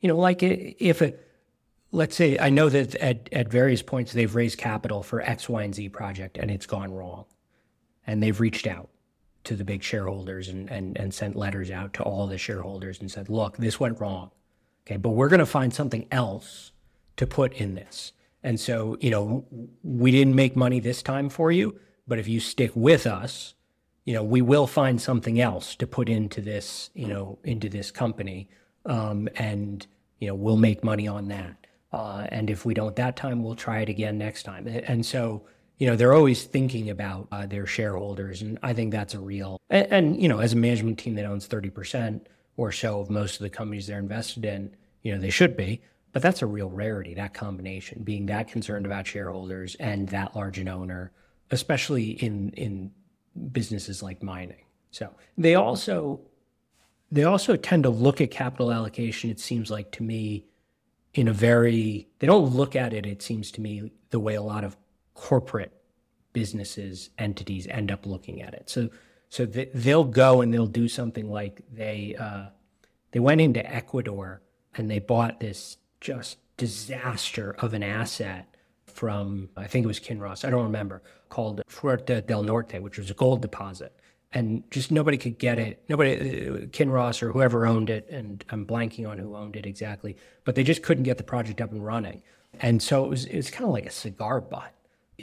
let's say, I know that at various points they've raised capital for X, Y, and Z project and it's gone wrong. And they've reached out to the big shareholders and sent letters out to all the shareholders and said, look, this went wrong. Okay, but we're going to find something else to put in this. And so, we didn't make money this time for you, but if you stick with us, we will find something else to put into this, into this company. And, we'll make money on that. And if we don't that time, we'll try it again next time. And so, they're always thinking about their shareholders. And I think that's a real, and as a management team that owns 30% or so of most of the companies they're invested in, they should be. But that's a real rarity, that combination, being that concerned about shareholders and that large an owner, especially in businesses like mining. So they also tend to look at capital allocation, it seems like to me, they don't look at it, it seems to me, the way a lot of corporate businesses, entities end up looking at it. So they'll go and they'll do something like they went into Ecuador and they bought this just disaster of an asset from, I think it was Kinross, I don't remember, called Fuerte del Norte, which was a gold deposit. And just nobody could get it. Kinross or whoever owned it, and I'm blanking on who owned it exactly, but they just couldn't get the project up and running. And so it was kind of like a cigar butt.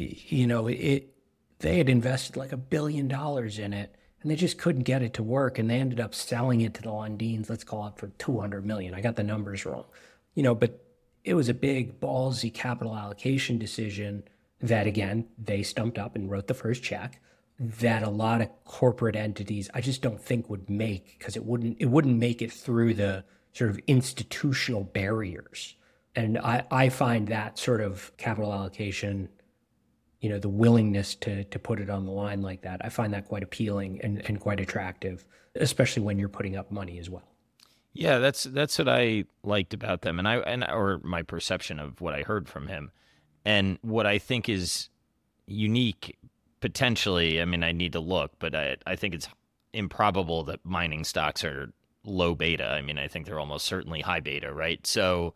They had invested like $1 billion in it, and they just couldn't get it to work. And they ended up selling it to the Lundins, let's call it for $200 million. I got the numbers wrong, but it was a big ballsy capital allocation decision that, again, they stumped up and wrote the first check that a lot of corporate entities, I just don't think would make, because it wouldn't make it through the sort of institutional barriers. And I find that sort of capital allocation, the willingness to put it on the line like that, I find that quite appealing and quite attractive, especially when you're putting up money as well. Yeah, that's what I liked about them, or my perception of what I heard from him, and what I think is unique potentially. I mean, I need to look, but I think it's improbable that mining stocks are low beta. I mean, I think they're almost certainly high beta, right? So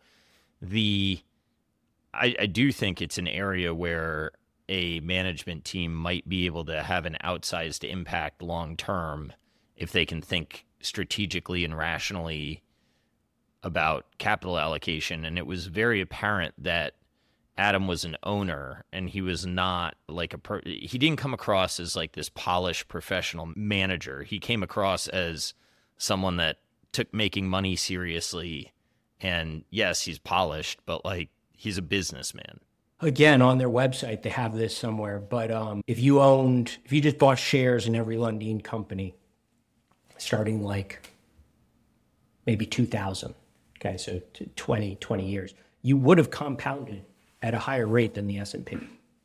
I do think it's an area where a management team might be able to have an outsized impact long term if they can think strategically and rationally about capital allocation. And it was very apparent that Adam was an owner, and he was not like he didn't come across as like this polished professional manager. He came across as someone that took making money seriously. And yes, he's polished, but like he's a businessman. Again, on their website, they have this somewhere. But if you just bought shares in every Lundin company, starting like maybe 2000, okay, so 20 years, you would have compounded at a higher rate than the S&P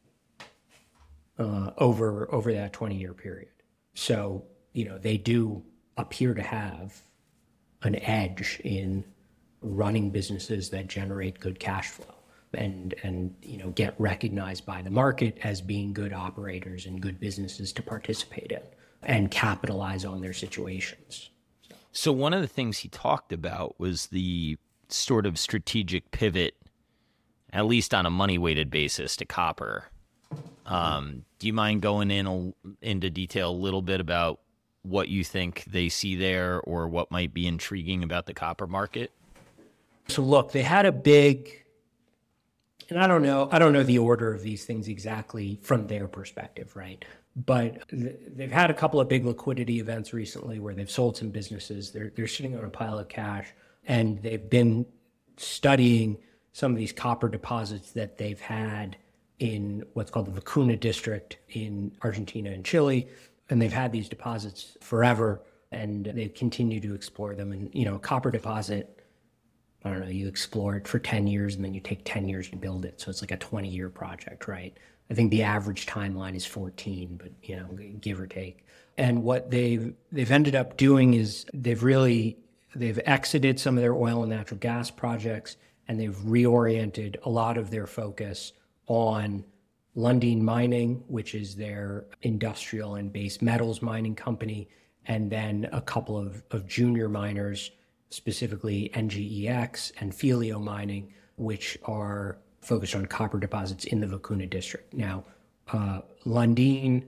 over that 20-year period. So, they do appear to have an edge in running businesses that generate good cash flow and get recognized by the market as being good operators and good businesses to participate in. and capitalize on their situations. So one of the things he talked about was the sort of strategic pivot, at least on a money-weighted basis, to copper. Do you mind going into detail a little bit about what you think they see there or what might be intriguing about the copper market? So look, they had a big, and I don't know the order of these things exactly from their perspective, right? But they've had a couple of big liquidity events recently where they've sold some businesses. They're sitting on a pile of cash, and they've been studying some of these copper deposits that they've had in what's called the Vicuña district in Argentina and Chile. And they've had these deposits forever, and they continue to explore them. And, a copper deposit, I don't know, you explore it for 10 years and then you take 10 years to build it. So it's like a 20-year project, right? I think the average timeline is 14, but, give or take. And what they've ended up doing is they've exited some of their oil and natural gas projects, and they've reoriented a lot of their focus on Lundin Mining, which is their industrial and base metals mining company, and then a couple of junior miners, specifically NGEX and Filio Mining, which are focused on copper deposits in the Vicuña district. Now, Lundin,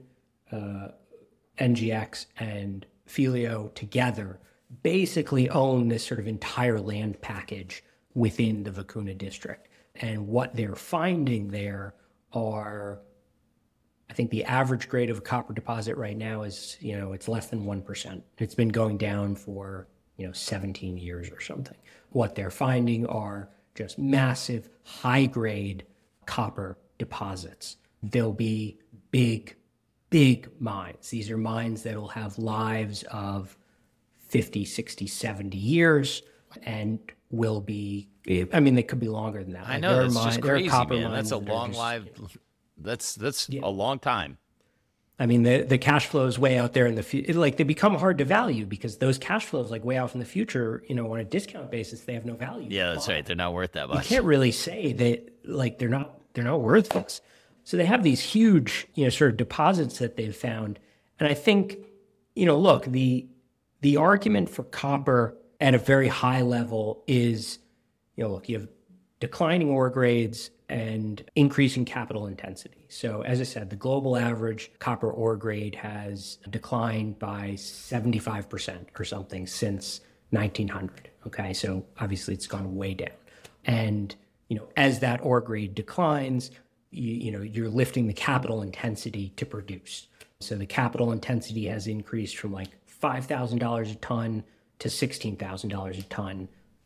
NGX, and Filio together basically own this sort of entire land package within the Vicuña district. And what they're finding there are, I think the average grade of a copper deposit right now is, it's less than 1%. It's been going down for, 17 years or something. What they're finding are just massive high-grade copper deposits. They'll be big, big mines. These are mines that will have lives of 50, 60, 70 years and will be, they could be longer than that. I know, that's just crazy, man. That's a long life. That's a long time. The cash flow is way out there in the future. Like, they become hard to value because those cash flows, like way out in the future, on a discount basis, they have no value. Yeah, that's right. They're not worth that much. You can't really say that, like, they're not worthless. So they have these huge, sort of deposits that they've found. And I think, look, the argument for copper at a very high level is, look, you have declining ore grades and increasing capital intensity. So as I said, the global average copper ore grade has declined by 75% or something since 1900. Okay, so obviously it's gone way down. And, as that ore grade declines, you're lifting the capital intensity to produce. So the capital intensity has increased from like $5,000 a ton to $16,000 a ton,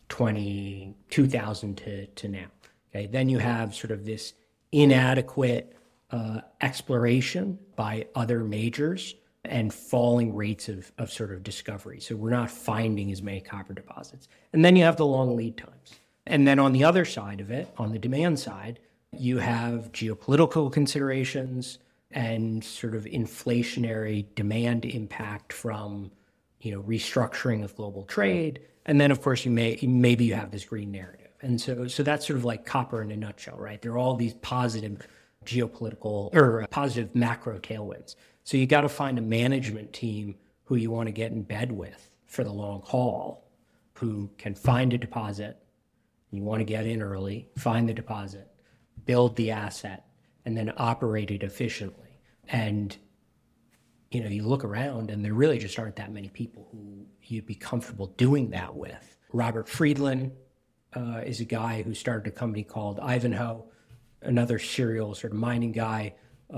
2000 to now. Okay, then you have sort of this inadequate exploration by other majors and falling rates of sort of discovery. So we're not finding as many copper deposits. And then you have the long lead times. And then on the other side of it, on the demand side, you have geopolitical considerations and sort of inflationary demand impact from, restructuring of global trade. And then, of course, maybe you have this green narrative. And so that's sort of like copper in a nutshell, right? There are all these positive geopolitical or positive macro tailwinds. So you got to find a management team who you want to get in bed with for the long haul, who can find a deposit. You want to get in early, find the deposit, build the asset, and then operate it efficiently. And, you look around and there really just aren't that many people who you'd be comfortable doing that with. Robert Friedland is a guy who started a company called Ivanhoe, another serial sort of mining guy.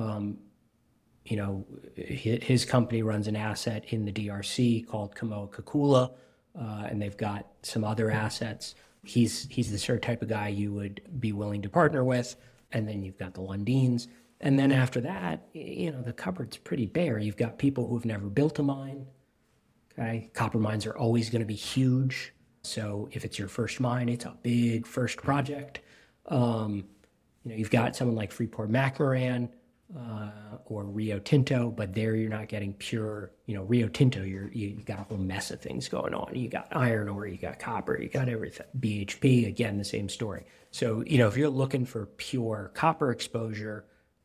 His company runs an asset in the DRC called Kamoa-Kakula, and they've got some other assets. He's the sort of type of guy you would be willing to partner with. And then you've got the Lundins. And then after that, the cupboard's pretty bare. You've got people who've never built a mine. Okay, copper mines are always going to be huge. So if it's your first mine, it's a big first project. You've got someone like Freeport-McMoRan or Rio Tinto, but there you're not getting pure, Rio Tinto, you got a whole mess of things going on. You got iron ore, you got copper, you got everything. BHP, again, the same story. So, if you're looking for pure copper exposure,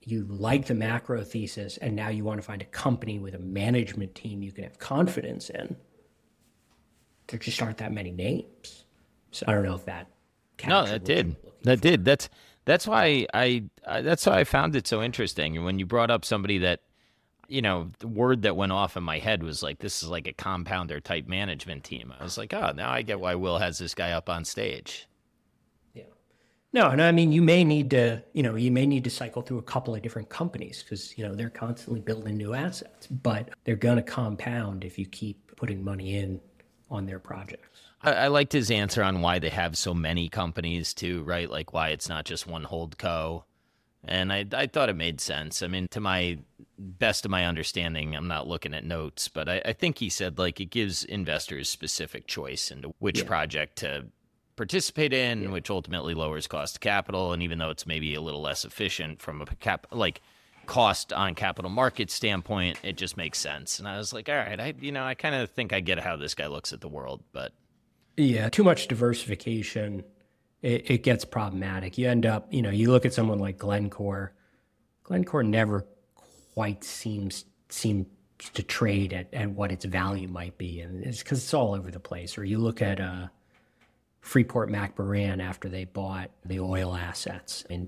you like the macro thesis, and now you want to find a company with a management team you can have confidence in, there just aren't that many names. So I don't know if that No, captured that what you did. were looking That for. did. That's why that's why I found it so interesting. And when you brought up somebody that, the word that went off in my head was like, this is like a compounder type management team. I was like, oh, now I get why Will has this guy up on stage. Yeah. No, and I mean, you may need to cycle through a couple of different companies because, they're constantly building new assets, but they're going to compound if you keep putting money in on their projects. I liked his answer on why they have so many companies too, right? Like why it's not just one hold co. And I thought it made sense. I mean, to my best of my understanding, I'm not looking at notes, but I think he said like it gives investors specific choice into which project to participate in, which ultimately lowers cost of capital. And even though it's maybe a little less efficient from a cost on capital market standpoint, it just makes sense. And I was like, all right, I kind of think I get how this guy looks at the world, but yeah, too much diversification, it gets problematic. You end up, you look at someone like Glencore. Glencore never quite seems to trade at what its value might be, and it's because it's all over the place. Or you look at Freeport McMoRan after they bought the oil assets in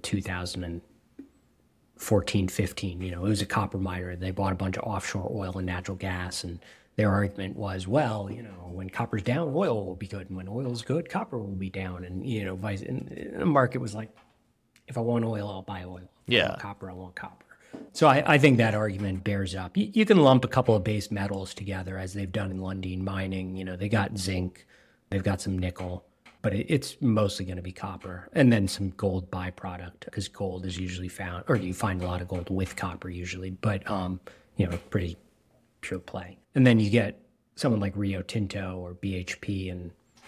2014, 15. It was a copper miner. They bought a bunch of offshore oil and natural gas, and their argument was, well, when copper's down, oil will be good, and when oil's good, copper will be down, and vice. And the market was like, if I want oil, I'll buy oil. If I want copper, I want copper. So I think that argument bears up. You can lump a couple of base metals together as they've done in Lundin Mining. They got zinc, they've got some nickel, but it's mostly going to be copper, and then some gold byproduct because gold is usually found, or you find a lot of gold with copper usually, but pretty pure play. And then you get someone like Rio Tinto or BHP, and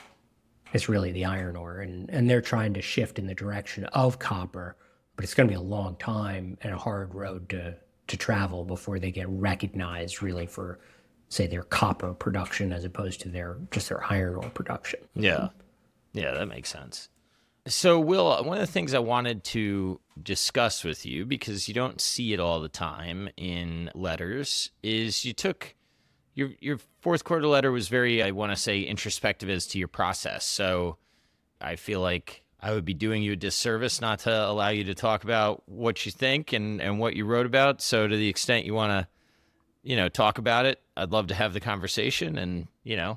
it's really the iron ore, and they're trying to shift in the direction of copper, but it's going to be a long time and a hard road to travel before they get recognized really for, say, their copper production as opposed to their iron ore production. Yeah, that makes sense. So, Will, one of the things I wanted to discuss with you, because you don't see it all the time in letters, is you took your fourth quarter letter was very, I want to say, introspective as to your process. So I feel like I would be doing you a disservice not to allow you to talk about what you think and what you wrote about. So to the extent you want to, talk about it, I'd love to have the conversation. And,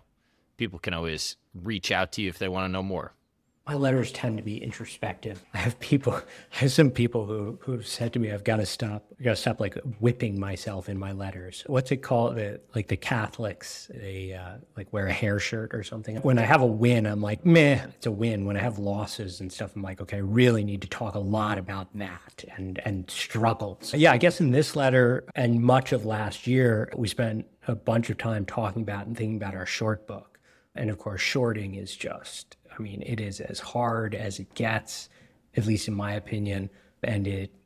people can always reach out to you if they want to know more. My letters tend to be introspective. I have some people who've said to me, I gotta stop like whipping myself in my letters. What's it called? Like the Catholics, they like wear a hair shirt or something. When I have a win, I'm like, meh, it's a win. When I have losses and stuff, I'm like, okay, I really need to talk a lot about that and struggles. Yeah, I guess in this letter and much of last year, we spent a bunch of time talking about and thinking about our short book. And of course, shorting is just, it is as hard as it gets, at least in my opinion. And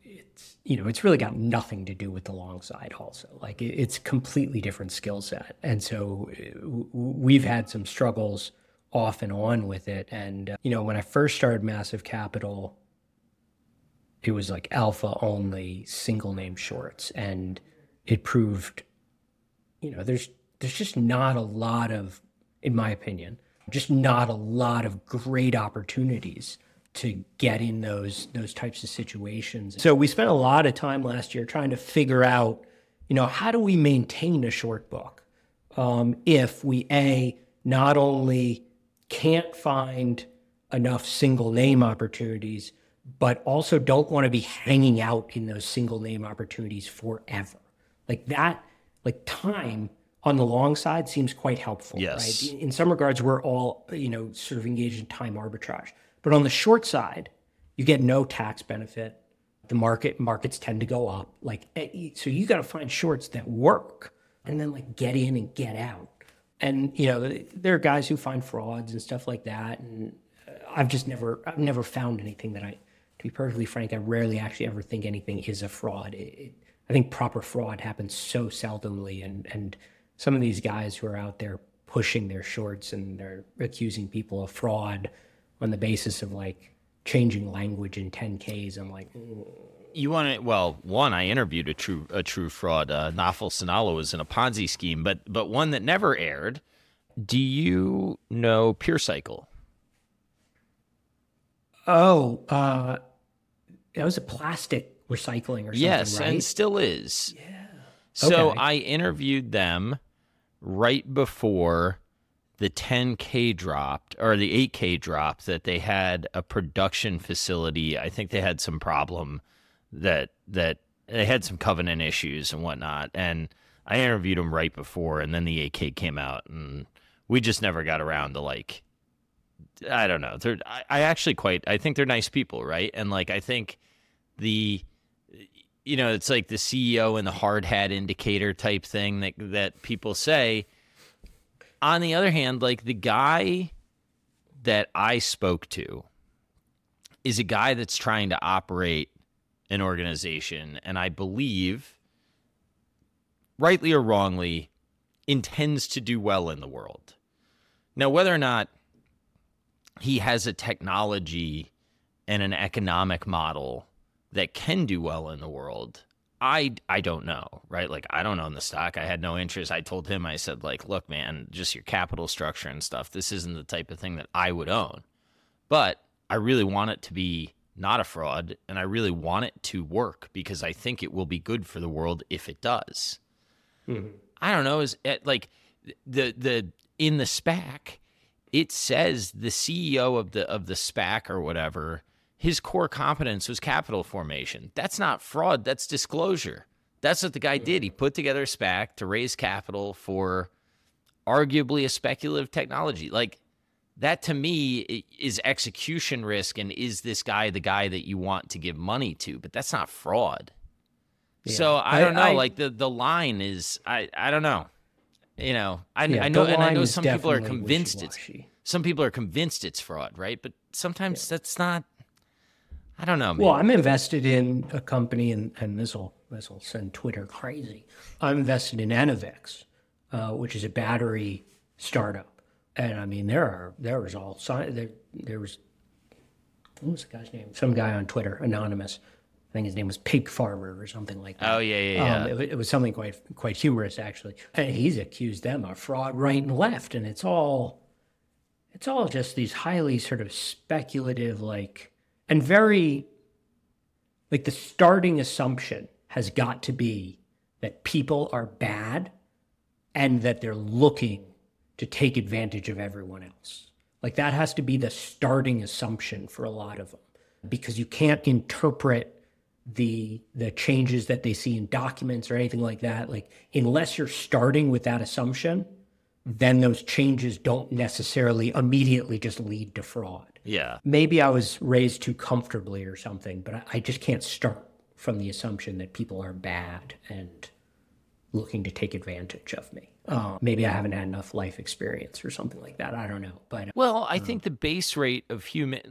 it's really got nothing to do with the long side also. Like it's completely different skill set. And so we've had some struggles off and on with it. And, when I first started Massive Capital, it was like alpha only single name shorts. And it proved, there's just not a lot of, in my opinion, just not a lot of great opportunities to get in those types of situations. So we spent a lot of time last year trying to figure out, how do we maintain a short book if we, not only can't find enough single name opportunities, but also don't want to be hanging out in those single name opportunities forever. Like that, like time on the long side seems quite helpful, yes. Right? In some regards, we're all, sort of engaged in time arbitrage. But on the short side, you get no tax benefit. The markets tend to go up. So you got to find shorts that work and then get in and get out. And, there are guys who find frauds and stuff like that. And I've never found anything that to be perfectly frank, I rarely actually ever think anything is a fraud. I think proper fraud happens so seldomly, and some of these guys who are out there pushing their shorts and they're accusing people of fraud on the basis of changing language in 10Ks. I'm like, You want to? Well, one, I interviewed a true fraud. Nafal Sanala was in a Ponzi scheme, but one that never aired. Do you know PureCycle? Oh, that was a plastic recycling or something, Yes, right? and still is. Yeah. So Okay. I interviewed them right before the 10K dropped, or the 8K dropped, that they had a production facility. I think they had some problem that they had some covenant issues and whatnot. And I interviewed them right before, and then the 8K came out, and we just never got around to, like, I don't know. I actually I think they're nice people, right? And like, I think it's like the CEO and the hard hat indicator type thing that people say. On the other hand, like, the guy that I spoke to is a guy that's trying to operate an organization, and I believe, rightly or wrongly, intends to do well in the world. Now, whether or not he has a technology and an economic model that can do well in the world, I don't know, right? Like, I don't own the stock. I had no interest. I told him, I said, like, look, man, just your capital structure and stuff, this isn't the type of thing that I would own. But I really want it to be not a fraud, and I really want it to work because I think it will be good for the world if it does. Mm-hmm. I don't know, is it like the in the SPAC, it says the CEO of the SPAC or whatever, his core competence was capital formation. That's not fraud. That's disclosure. That's what the guy did. He put together a SPAC to raise capital for arguably a speculative technology. Like, that to me is execution risk, and is this guy the guy that you want to give money to? But that's not fraud. Yeah. So I don't know. Like, the line is, I don't know. I know, and I know some people are convinced some people are convinced it's fraud, right? But sometimes that's not. I don't know, man. Well, I'm invested in a company, and this will send Twitter crazy. I'm invested in Enovix, which is a battery startup. And I mean, there was all there was, what was the guy's name? Some guy on Twitter, anonymous. I think his name was Pig Farmer or something like that. Oh yeah. It was something quite humorous, actually. And he's accused them of fraud right and left, and it's all just these highly sort of speculative, like, and very, like, the starting assumption has got to be that people are bad and that they're looking to take advantage of everyone else. Like, that has to be the starting assumption for a lot of them, because you can't interpret the changes that they see in documents or anything like that. Like, unless you're starting with that assumption, then those changes don't necessarily immediately just lead to fraud. Yeah. Maybe I was raised too comfortably or something, but I just can't start from the assumption that people are bad and looking to take advantage of me. Maybe I haven't had enough life experience or something like that. I don't know. But well, I think the base rate of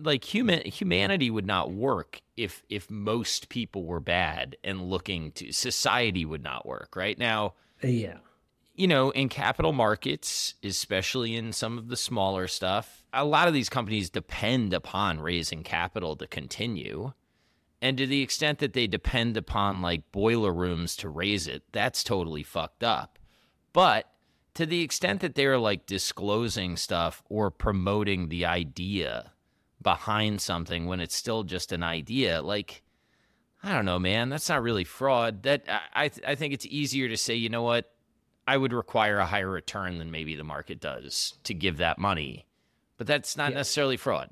humanity would not work if most people were bad and looking to, society would not work right now. Yeah. In capital markets, especially in some of the smaller stuff, a lot of these companies depend upon raising capital to continue. And to the extent that they depend upon, like, boiler rooms to raise it, that's totally fucked up. But to the extent that they're, like, disclosing stuff or promoting the idea behind something when it's still just an idea, like, I don't know, man, that's not really fraud. That I think it's easier to say, you know what, I would require a higher return than maybe the market does to give that money. But that's not necessarily fraud.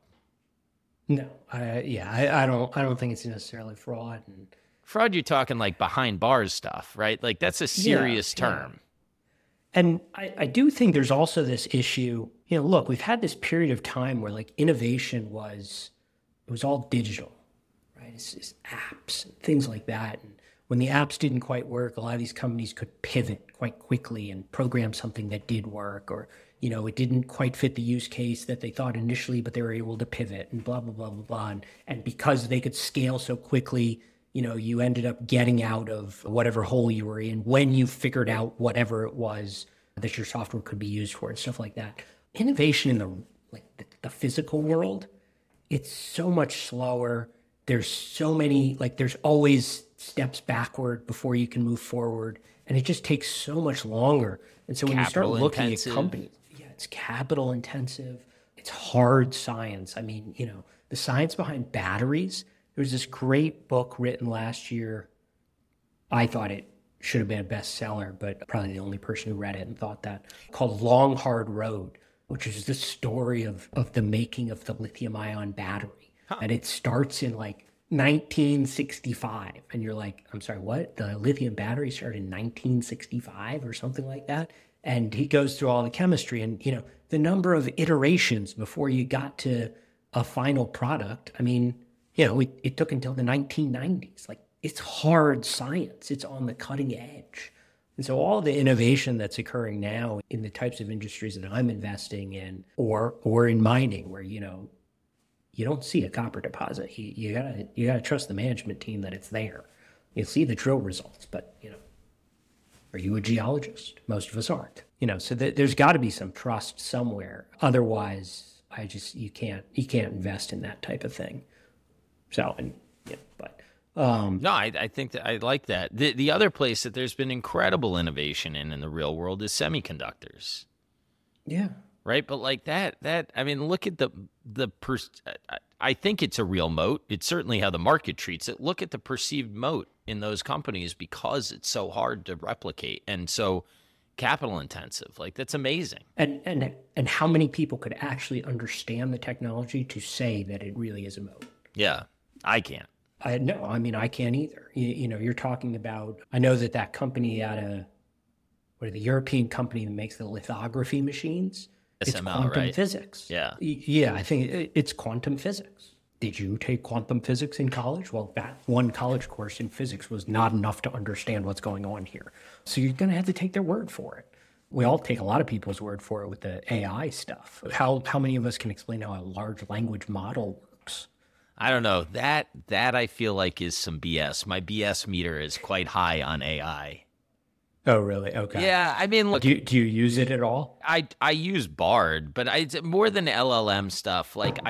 No, I don't think it's necessarily fraud. And fraud, you're talking like behind bars stuff, right? Like, that's a serious term. Yeah. And I do think there's also this issue, look, we've had this period of time where, like, innovation was all digital, right? It's apps and things like that. And when the apps didn't quite work, a lot of these companies could pivot quite quickly and program something that did work, or, it didn't quite fit the use case that they thought initially, but they were able to pivot and blah, blah, blah, blah, blah. And because they could scale so quickly, you ended up getting out of whatever hole you were in when you figured out whatever it was that your software could be used for and stuff like that. Innovation in the physical world, it's so much slower. there's so many, like there's always steps backward before you can move forward. And it just takes so much longer. And so when you start looking at companies, yeah, it's capital intensive. It's hard science. I mean, the science behind batteries. There was this great book written last year. I thought it should have been a bestseller, but probably the only person who read it and thought that, called Long Hard Road, which is the story of the making of the lithium ion battery. And it starts in like 1965. And you're like, I'm sorry, what? The lithium battery started in 1965 or something like that? And he goes through all the chemistry and, the number of iterations before you got to a final product. I mean, it took until the 1990s. Like, it's hard science. It's on the cutting edge. And so all the innovation that's occurring now in the types of industries that I'm investing in or in mining where, you don't see a copper deposit. You gotta trust the management team that it's there. You see the drill results, but, are you a geologist? Most of us aren't. So there's got to be some trust somewhere. Otherwise, you can't invest in that type of thing. So, no, I think that I like that. The other place that there's been incredible innovation in the real world is semiconductors. Yeah. Right. But like that, I mean, look at I think it's a real moat. It's certainly how the market treats it. Look at the perceived moat in those companies because it's so hard to replicate and so capital intensive. Like, that's amazing. And how many people could actually understand the technology to say that it really is a moat? Yeah, I can't. No, I mean, I can't either. You're talking about, I know that company the European company that makes the lithography machines, SML, it's quantum right? physics. Yeah. Yeah, I think it's quantum physics. Did you take quantum physics in college? Well, that one college course in physics was not enough to understand what's going on here. So you're going to have to take their word for it. We all take a lot of people's word for it with the AI stuff. How many of us can explain how a large language model works? I don't know. That I feel like is some BS. My BS meter is quite high on AI. Oh, really? Okay. Yeah, I mean, look. Do you use it at all? I use Bard, but it's more than LLM stuff. Like,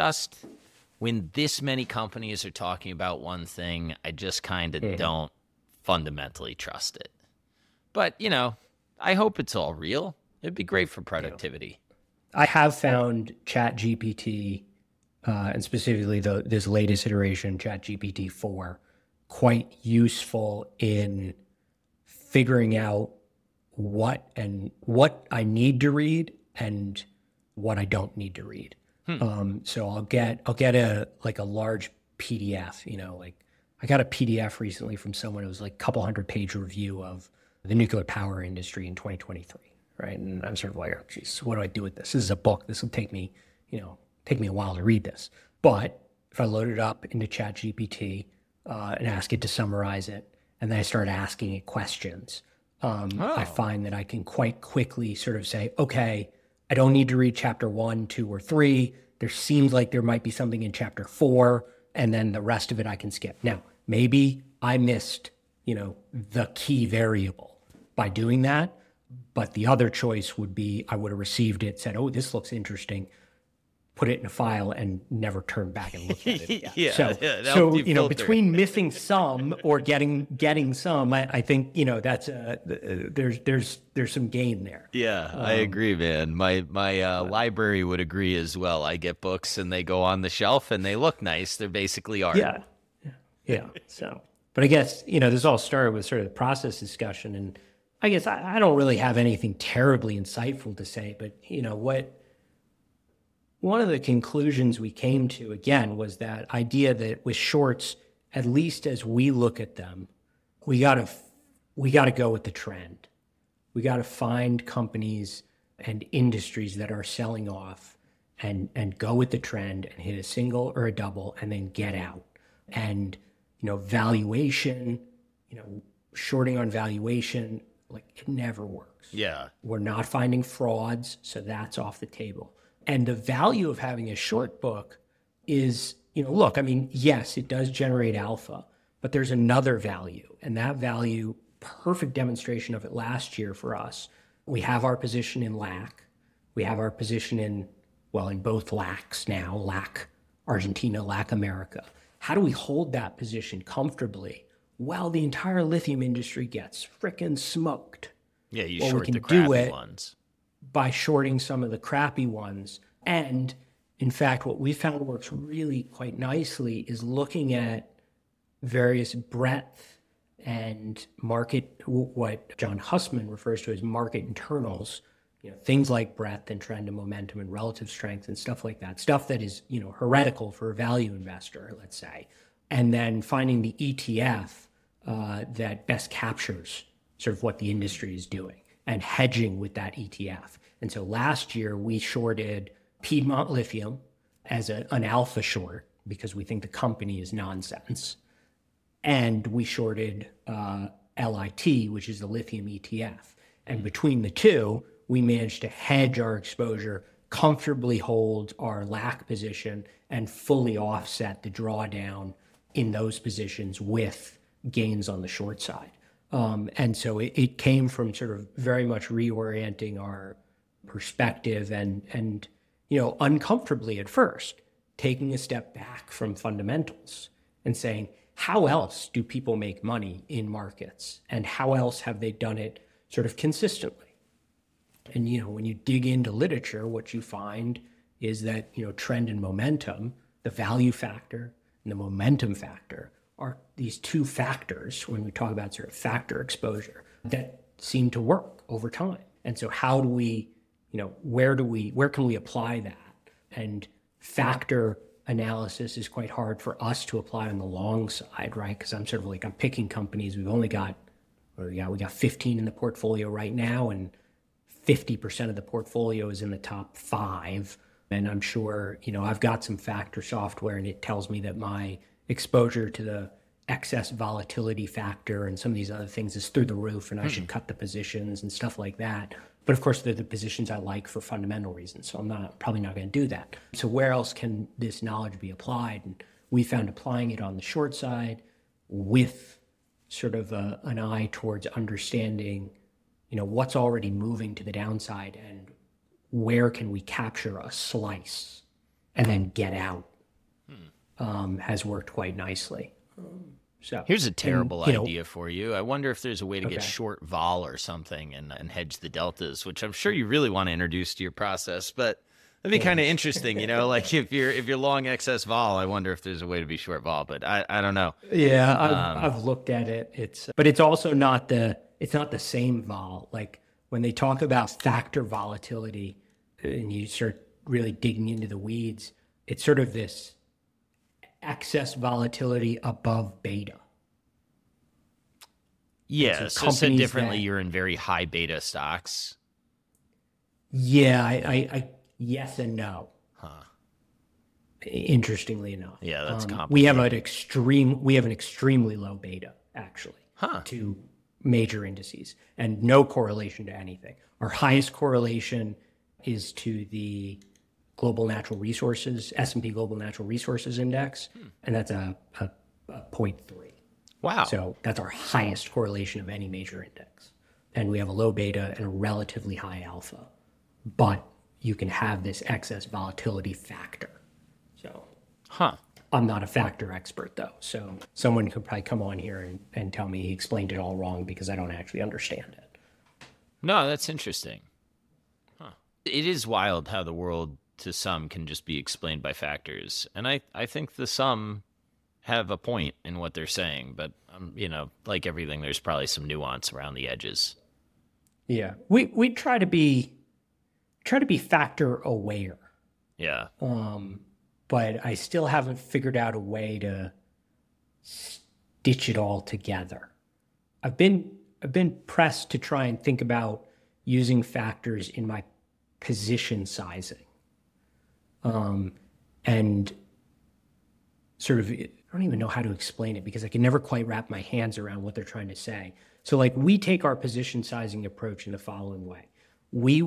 when this many companies are talking about one thing, I just kind of don't fundamentally trust it. But, I hope it's all real. It'd be great for productivity. I have found ChatGPT, and specifically this latest iteration, ChatGPT 4, quite useful in figuring out what I need to read and what I don't need to read. So I'll get a large PDF, like I got a PDF recently from someone who was like a couple 100-page review of the nuclear power industry in 2023. Right. And I'm sort of like, oh, geez, what do I do with this? This is a book. This will take me a while to read this. But if I load it up into ChatGPT and ask it to summarize it, and then I start asking it questions, I find that I can quite quickly sort of say, okay, I don't need to read chapter 1, 2, or 3. There seems like there might be something in chapter 4, and then the rest of it I can skip. Now, maybe I missed, the key variable by doing that. But the other choice would be I would have received it, said, oh, this looks interesting, put it in a file and never turn back and look at it again. So between missing some or getting some, I think, that's there's some gain there. Yeah, I agree, man. My library would agree as well. I get books and they go on the shelf and they look nice. They're basically art. Yeah. So, but I guess, this all started with sort of the process discussion, and I guess I don't really have anything terribly insightful to say, but one of the conclusions we came to, again, was that idea that with shorts, at least as we look at them, we got to go with the trend. We got to find companies and industries that are selling off and go with the trend and hit a single or a double and then get out. And, valuation, shorting on valuation, like, it never works. Yeah. We're not finding frauds, so that's off the table. And the value of having a short book is, look, I mean, yes, it does generate alpha, but there's another value. And that value, perfect demonstration of it last year for us. We have our position in LAC. We have our position in both LACs now, LAC Argentina, LAC America. how do we hold that position comfortably while the entire lithium industry gets frickin' smoked? Yeah, you Well, we short can the do crappy it ones. by shorting some of the crappy ones. And in fact, what we found works really quite nicely is looking at various breadth and market, what John Hussman refers to as market internals, things like breadth and trend and momentum and relative strength and stuff like that, stuff that is, heretical for a value investor, let's say, and then finding the ETF that best captures sort of what the industry is doing and hedging with that ETF. And so last year we shorted Piedmont Lithium as an alpha short because we think the company is nonsense. And we shorted LIT, which is the lithium ETF. And between the two, we managed to hedge our exposure, comfortably hold our lack position, and fully offset the drawdown in those positions with gains on the short side. And so it came from sort of very much reorienting our perspective and uncomfortably at first, taking a step back from fundamentals and saying, how else do people make money in markets? And how else have they done it sort of consistently? And, when you dig into literature, what you find is that, trend and momentum, the value factor and the momentum factor are these two factors when we talk about sort of factor exposure that seem to work over time. And so how do we, where can we apply that? And factor analysis is quite hard for us to apply on the long side, right? Because I'm sort of I'm picking companies. We've only got, we got 15 in the portfolio right now, and 50% of the portfolio is in the top 5. And I'm sure, I've got some factor software and it tells me that my exposure to the excess volatility factor and some of these other things is through the roof and I should cut the positions and stuff like that. But of course, they're the positions I like for fundamental reasons. So I'm probably not going to do that. So where else can this knowledge be applied? And we found applying it on the short side with sort of an eye towards understanding, what's already moving to the downside and where can we capture a slice and then get out has worked quite nicely. So here's a terrible idea for you. I wonder if there's a way to get short vol or something and hedge the deltas, which I'm sure you really want to introduce to your process. But that'd be kind of interesting, like if you're long excess vol, I wonder if there's a way to be short vol. But I don't know. Yeah, I've looked at it. But it's also not the same vol. Like when they talk about factor volatility, and you start really digging into the weeds, it's sort of this excess volatility above beta. Yeah, so said differently, you're in very high beta stocks. Yeah, I yes and no. Interestingly enough. Yeah, that's complicated. We have an extremely low beta, actually, to major indices, and no correlation to anything. Our highest correlation is to the Global Natural Resources, S&P Global Natural Resources Index, and that's a 0.3. Wow. So that's our highest correlation of any major index. And we have a low beta and a relatively high alpha. But you can have this excess volatility factor. So I'm not a factor expert, though. So someone could probably come on here and tell me he explained it all wrong because I don't actually understand it. No, that's interesting. It is wild how the world to some can just be explained by factors. And I think the some have a point in what they're saying, but like everything, there's probably some nuance around the edges. Yeah. We try to be factor aware. Yeah. But I still haven't figured out a way to stitch it all together. I've been pressed to try and think about using factors in my position sizing. And sort of, I don't even know how to explain it because I can never quite wrap my hands around what they're trying to say. So we take our position sizing approach in the following way. We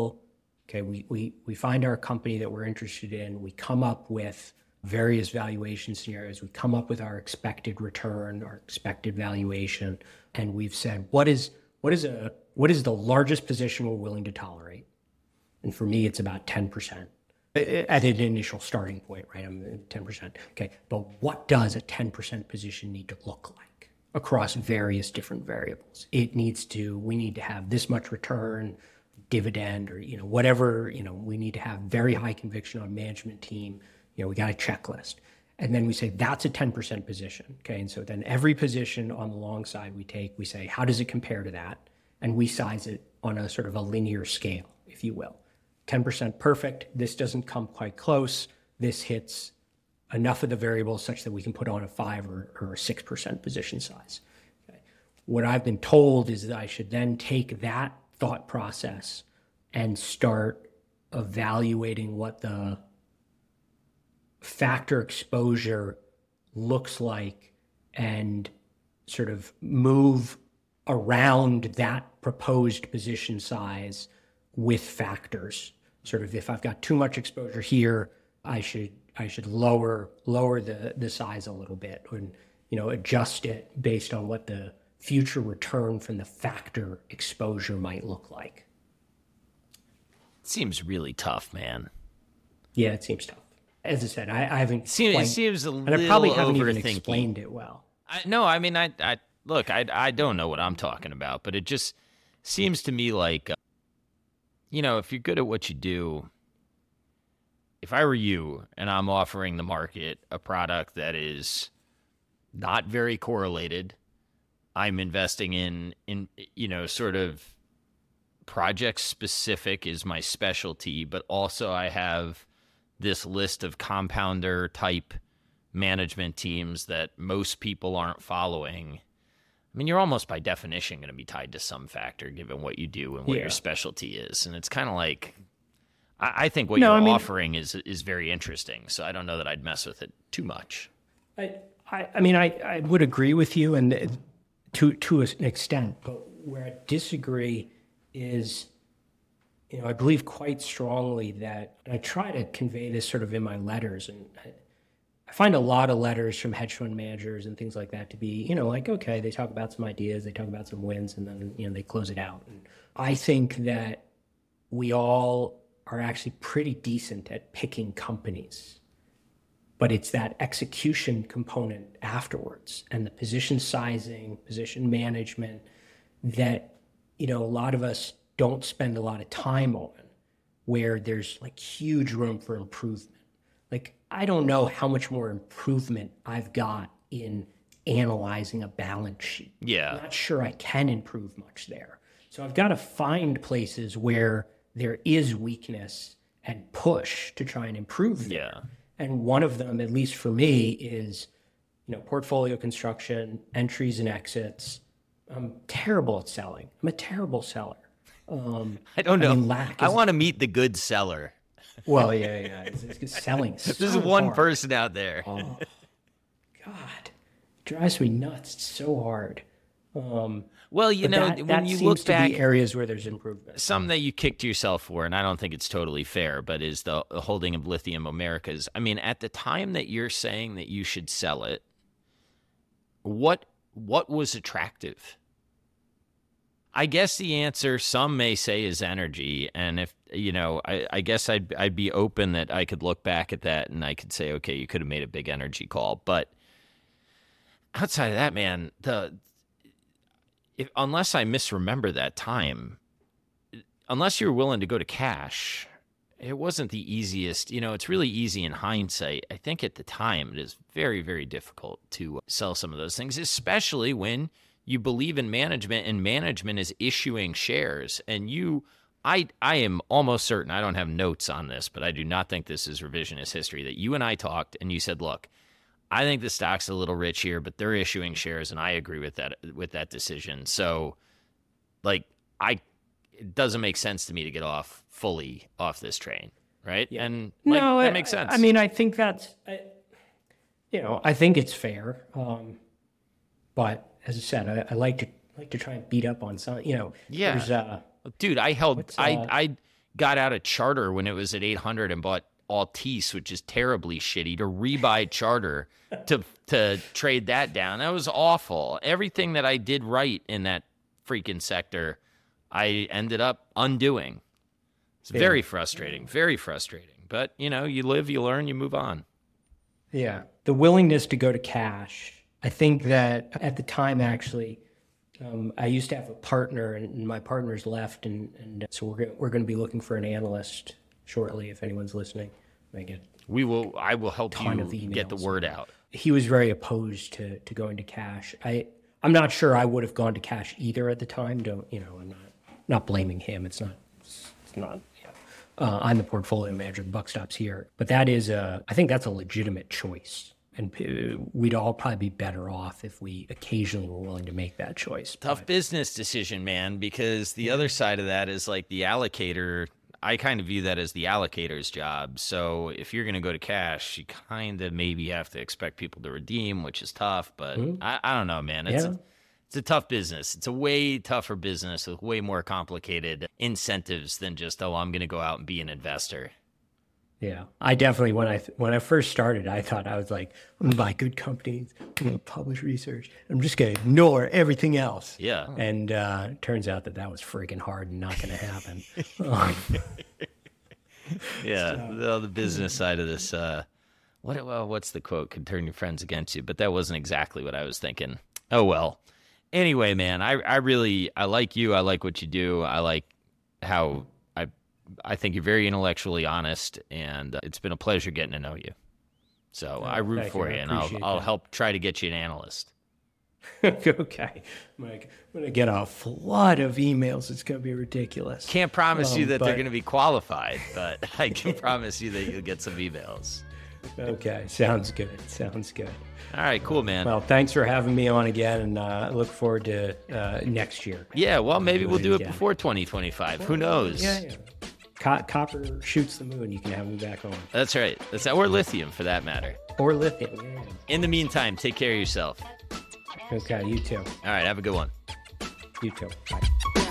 find our company that we're interested in. We come up with various valuation scenarios. We come up with our expected return, our expected valuation. And we've said, what is the largest position we're willing to tolerate? And for me, it's about 10%. at an initial starting point, right? I'm at 10%. Okay. But what does a 10% position need to look like across various different variables? We need to have this much return, dividend, or, whatever, we need to have very high conviction on management team. We got a checklist. And then we say that's a 10% position. Okay. And so then every position on the long side we say, how does it compare to that? And we size it on a sort of a linear scale, if you will. 10% perfect. This doesn't come quite close. This hits enough of the variables such that we can put on a 5 or a 6% position size. Okay. What I've been told is that I should then take that thought process and start evaluating what the factor exposure looks like and sort of move around that proposed position size with factors. Sort of, if I've got too much exposure here, I should lower the size a little bit, and adjust it based on what the future return from the factor exposure might look like. It seems really tough, man. Yeah, it seems tough. As I said, I haven't. It seems a little and I probably haven't even overthinking. Explained it well. I don't know what I'm talking about, but it just seems to me like, if you're good at what you do, if I were you and I'm offering the market a product that is not very correlated, I'm investing in sort of project specific is my specialty, but also I have this list of compounder type management teams that most people aren't following. I mean, you're almost by definition going to be tied to some factor given what you do and what your specialty is. And it's kind of like, I think what you're offering is very interesting. So I don't know that I'd mess with it too much. I would agree with you, and to an extent, but where I disagree is, I believe quite strongly that, and I try to convey this sort of in my letters, and I find a lot of letters from hedge fund managers and things like that to be, like, okay, they talk about some ideas, they talk about some wins, and then, they close it out. And I think that we all are actually pretty decent at picking companies, but it's that execution component afterwards and the position sizing, position management that, a lot of us don't spend a lot of time on, where there's like huge room for improvement. Like, I don't know how much more improvement I've got in analyzing a balance sheet. Yeah. I'm not sure I can improve much there. So I've got to find places where there is weakness and push to try and improve there. Yeah. And one of them, at least for me, is, portfolio construction, entries and exits. I'm terrible at selling. I'm a terrible seller. I don't know. I want to meet the good seller. Well, yeah. It's selling. There's one person out there. Oh, God, it drives me nuts. It's so hard. Well, when you look back, areas where there's improvement. Some that you kicked yourself for, and I don't think it's totally fair, but is the holding of Lithium Americas. I mean, at the time that you're saying that you should sell it, what was attractive? I guess the answer, some may say, is energy. And if, I guess I'd be open that I could look back at that and I could say, okay, you could have made a big energy call. But outside of that, man, unless I misremember that time, unless you're willing to go to cash, it wasn't the easiest. It's really easy in hindsight. I think at the time it is very, very difficult to sell some of those things, especially when you believe in management and management is issuing shares. And I am almost certain, I don't have notes on this, but I do not think this is revisionist history, that you and I talked and you said, look, I think the stock's a little rich here, but they're issuing shares, and I agree with that decision. So, it doesning make sense to me to get fully off this train, right? Yeah. And that makes sense. I mean, I think that's, I think it's fair. But as I said, I like to try and beat up on some, Yeah. Dude, I got out of Charter when it was at 800 and bought Altice, which is terribly shitty, to rebuy Charter to trade that down. That was awful. Everything that I did right in that freaking sector, I ended up undoing. It's very frustrating, very frustrating. But, you know, you live, you learn, you move on. Yeah. The willingness to go to cash. I think that at the time, actually, I used to have a partner, and my partner's left, and so we're going to be looking for an analyst shortly. If anyone's listening, I will help you get the word out. He was very opposed to going to cash. I'm not sure I would have gone to cash either at the time. I'm not blaming him. It's not. I'm the portfolio manager. The buck stops here. But that is I think that's a legitimate choice. And we'd all probably be better off if we occasionally were willing to make that choice. Tough business decision, man, because the other side of that is like the allocator. I kind of view that as the allocator's job. So if you're going to go to cash, you kind of maybe have to expect people to redeem, which is tough. But I don't know, man. It's a tough business. It's a way tougher business with way more complicated incentives than just, I'm going to go out and be an investor. Yeah, I definitely, when I first started, I thought I was like, I'm going to buy good companies, I'm going to publish research, I'm just going to ignore everything else. Yeah. And it turns out that was freaking hard and not going to happen. Yeah, the business side of this, what's the quote? Could turn your friends against you, but that wasn't exactly what I was thinking. Oh, well. Anyway, man, I like you. I like what you do. I like how I think you're very intellectually honest, and it's been a pleasure getting to know you. So I root for you, and I'll help try to get you an analyst. Okay. I'm going to get a flood of emails. It's going to be ridiculous. Can't promise you that they're going to be qualified, but I can promise you that you'll get some emails. Okay. Sounds good. All right, cool, man. Well, thanks for having me on again, and I look forward to next year. Yeah, well, maybe we'll do it before 2025. Who knows? Yeah. Copper shoots the moon. You can have me back on. That's right. Or lithium, for that matter. Or lithium, yeah. In the meantime, take care of yourself. Okay, you too. All right, have a good one. You too. Bye.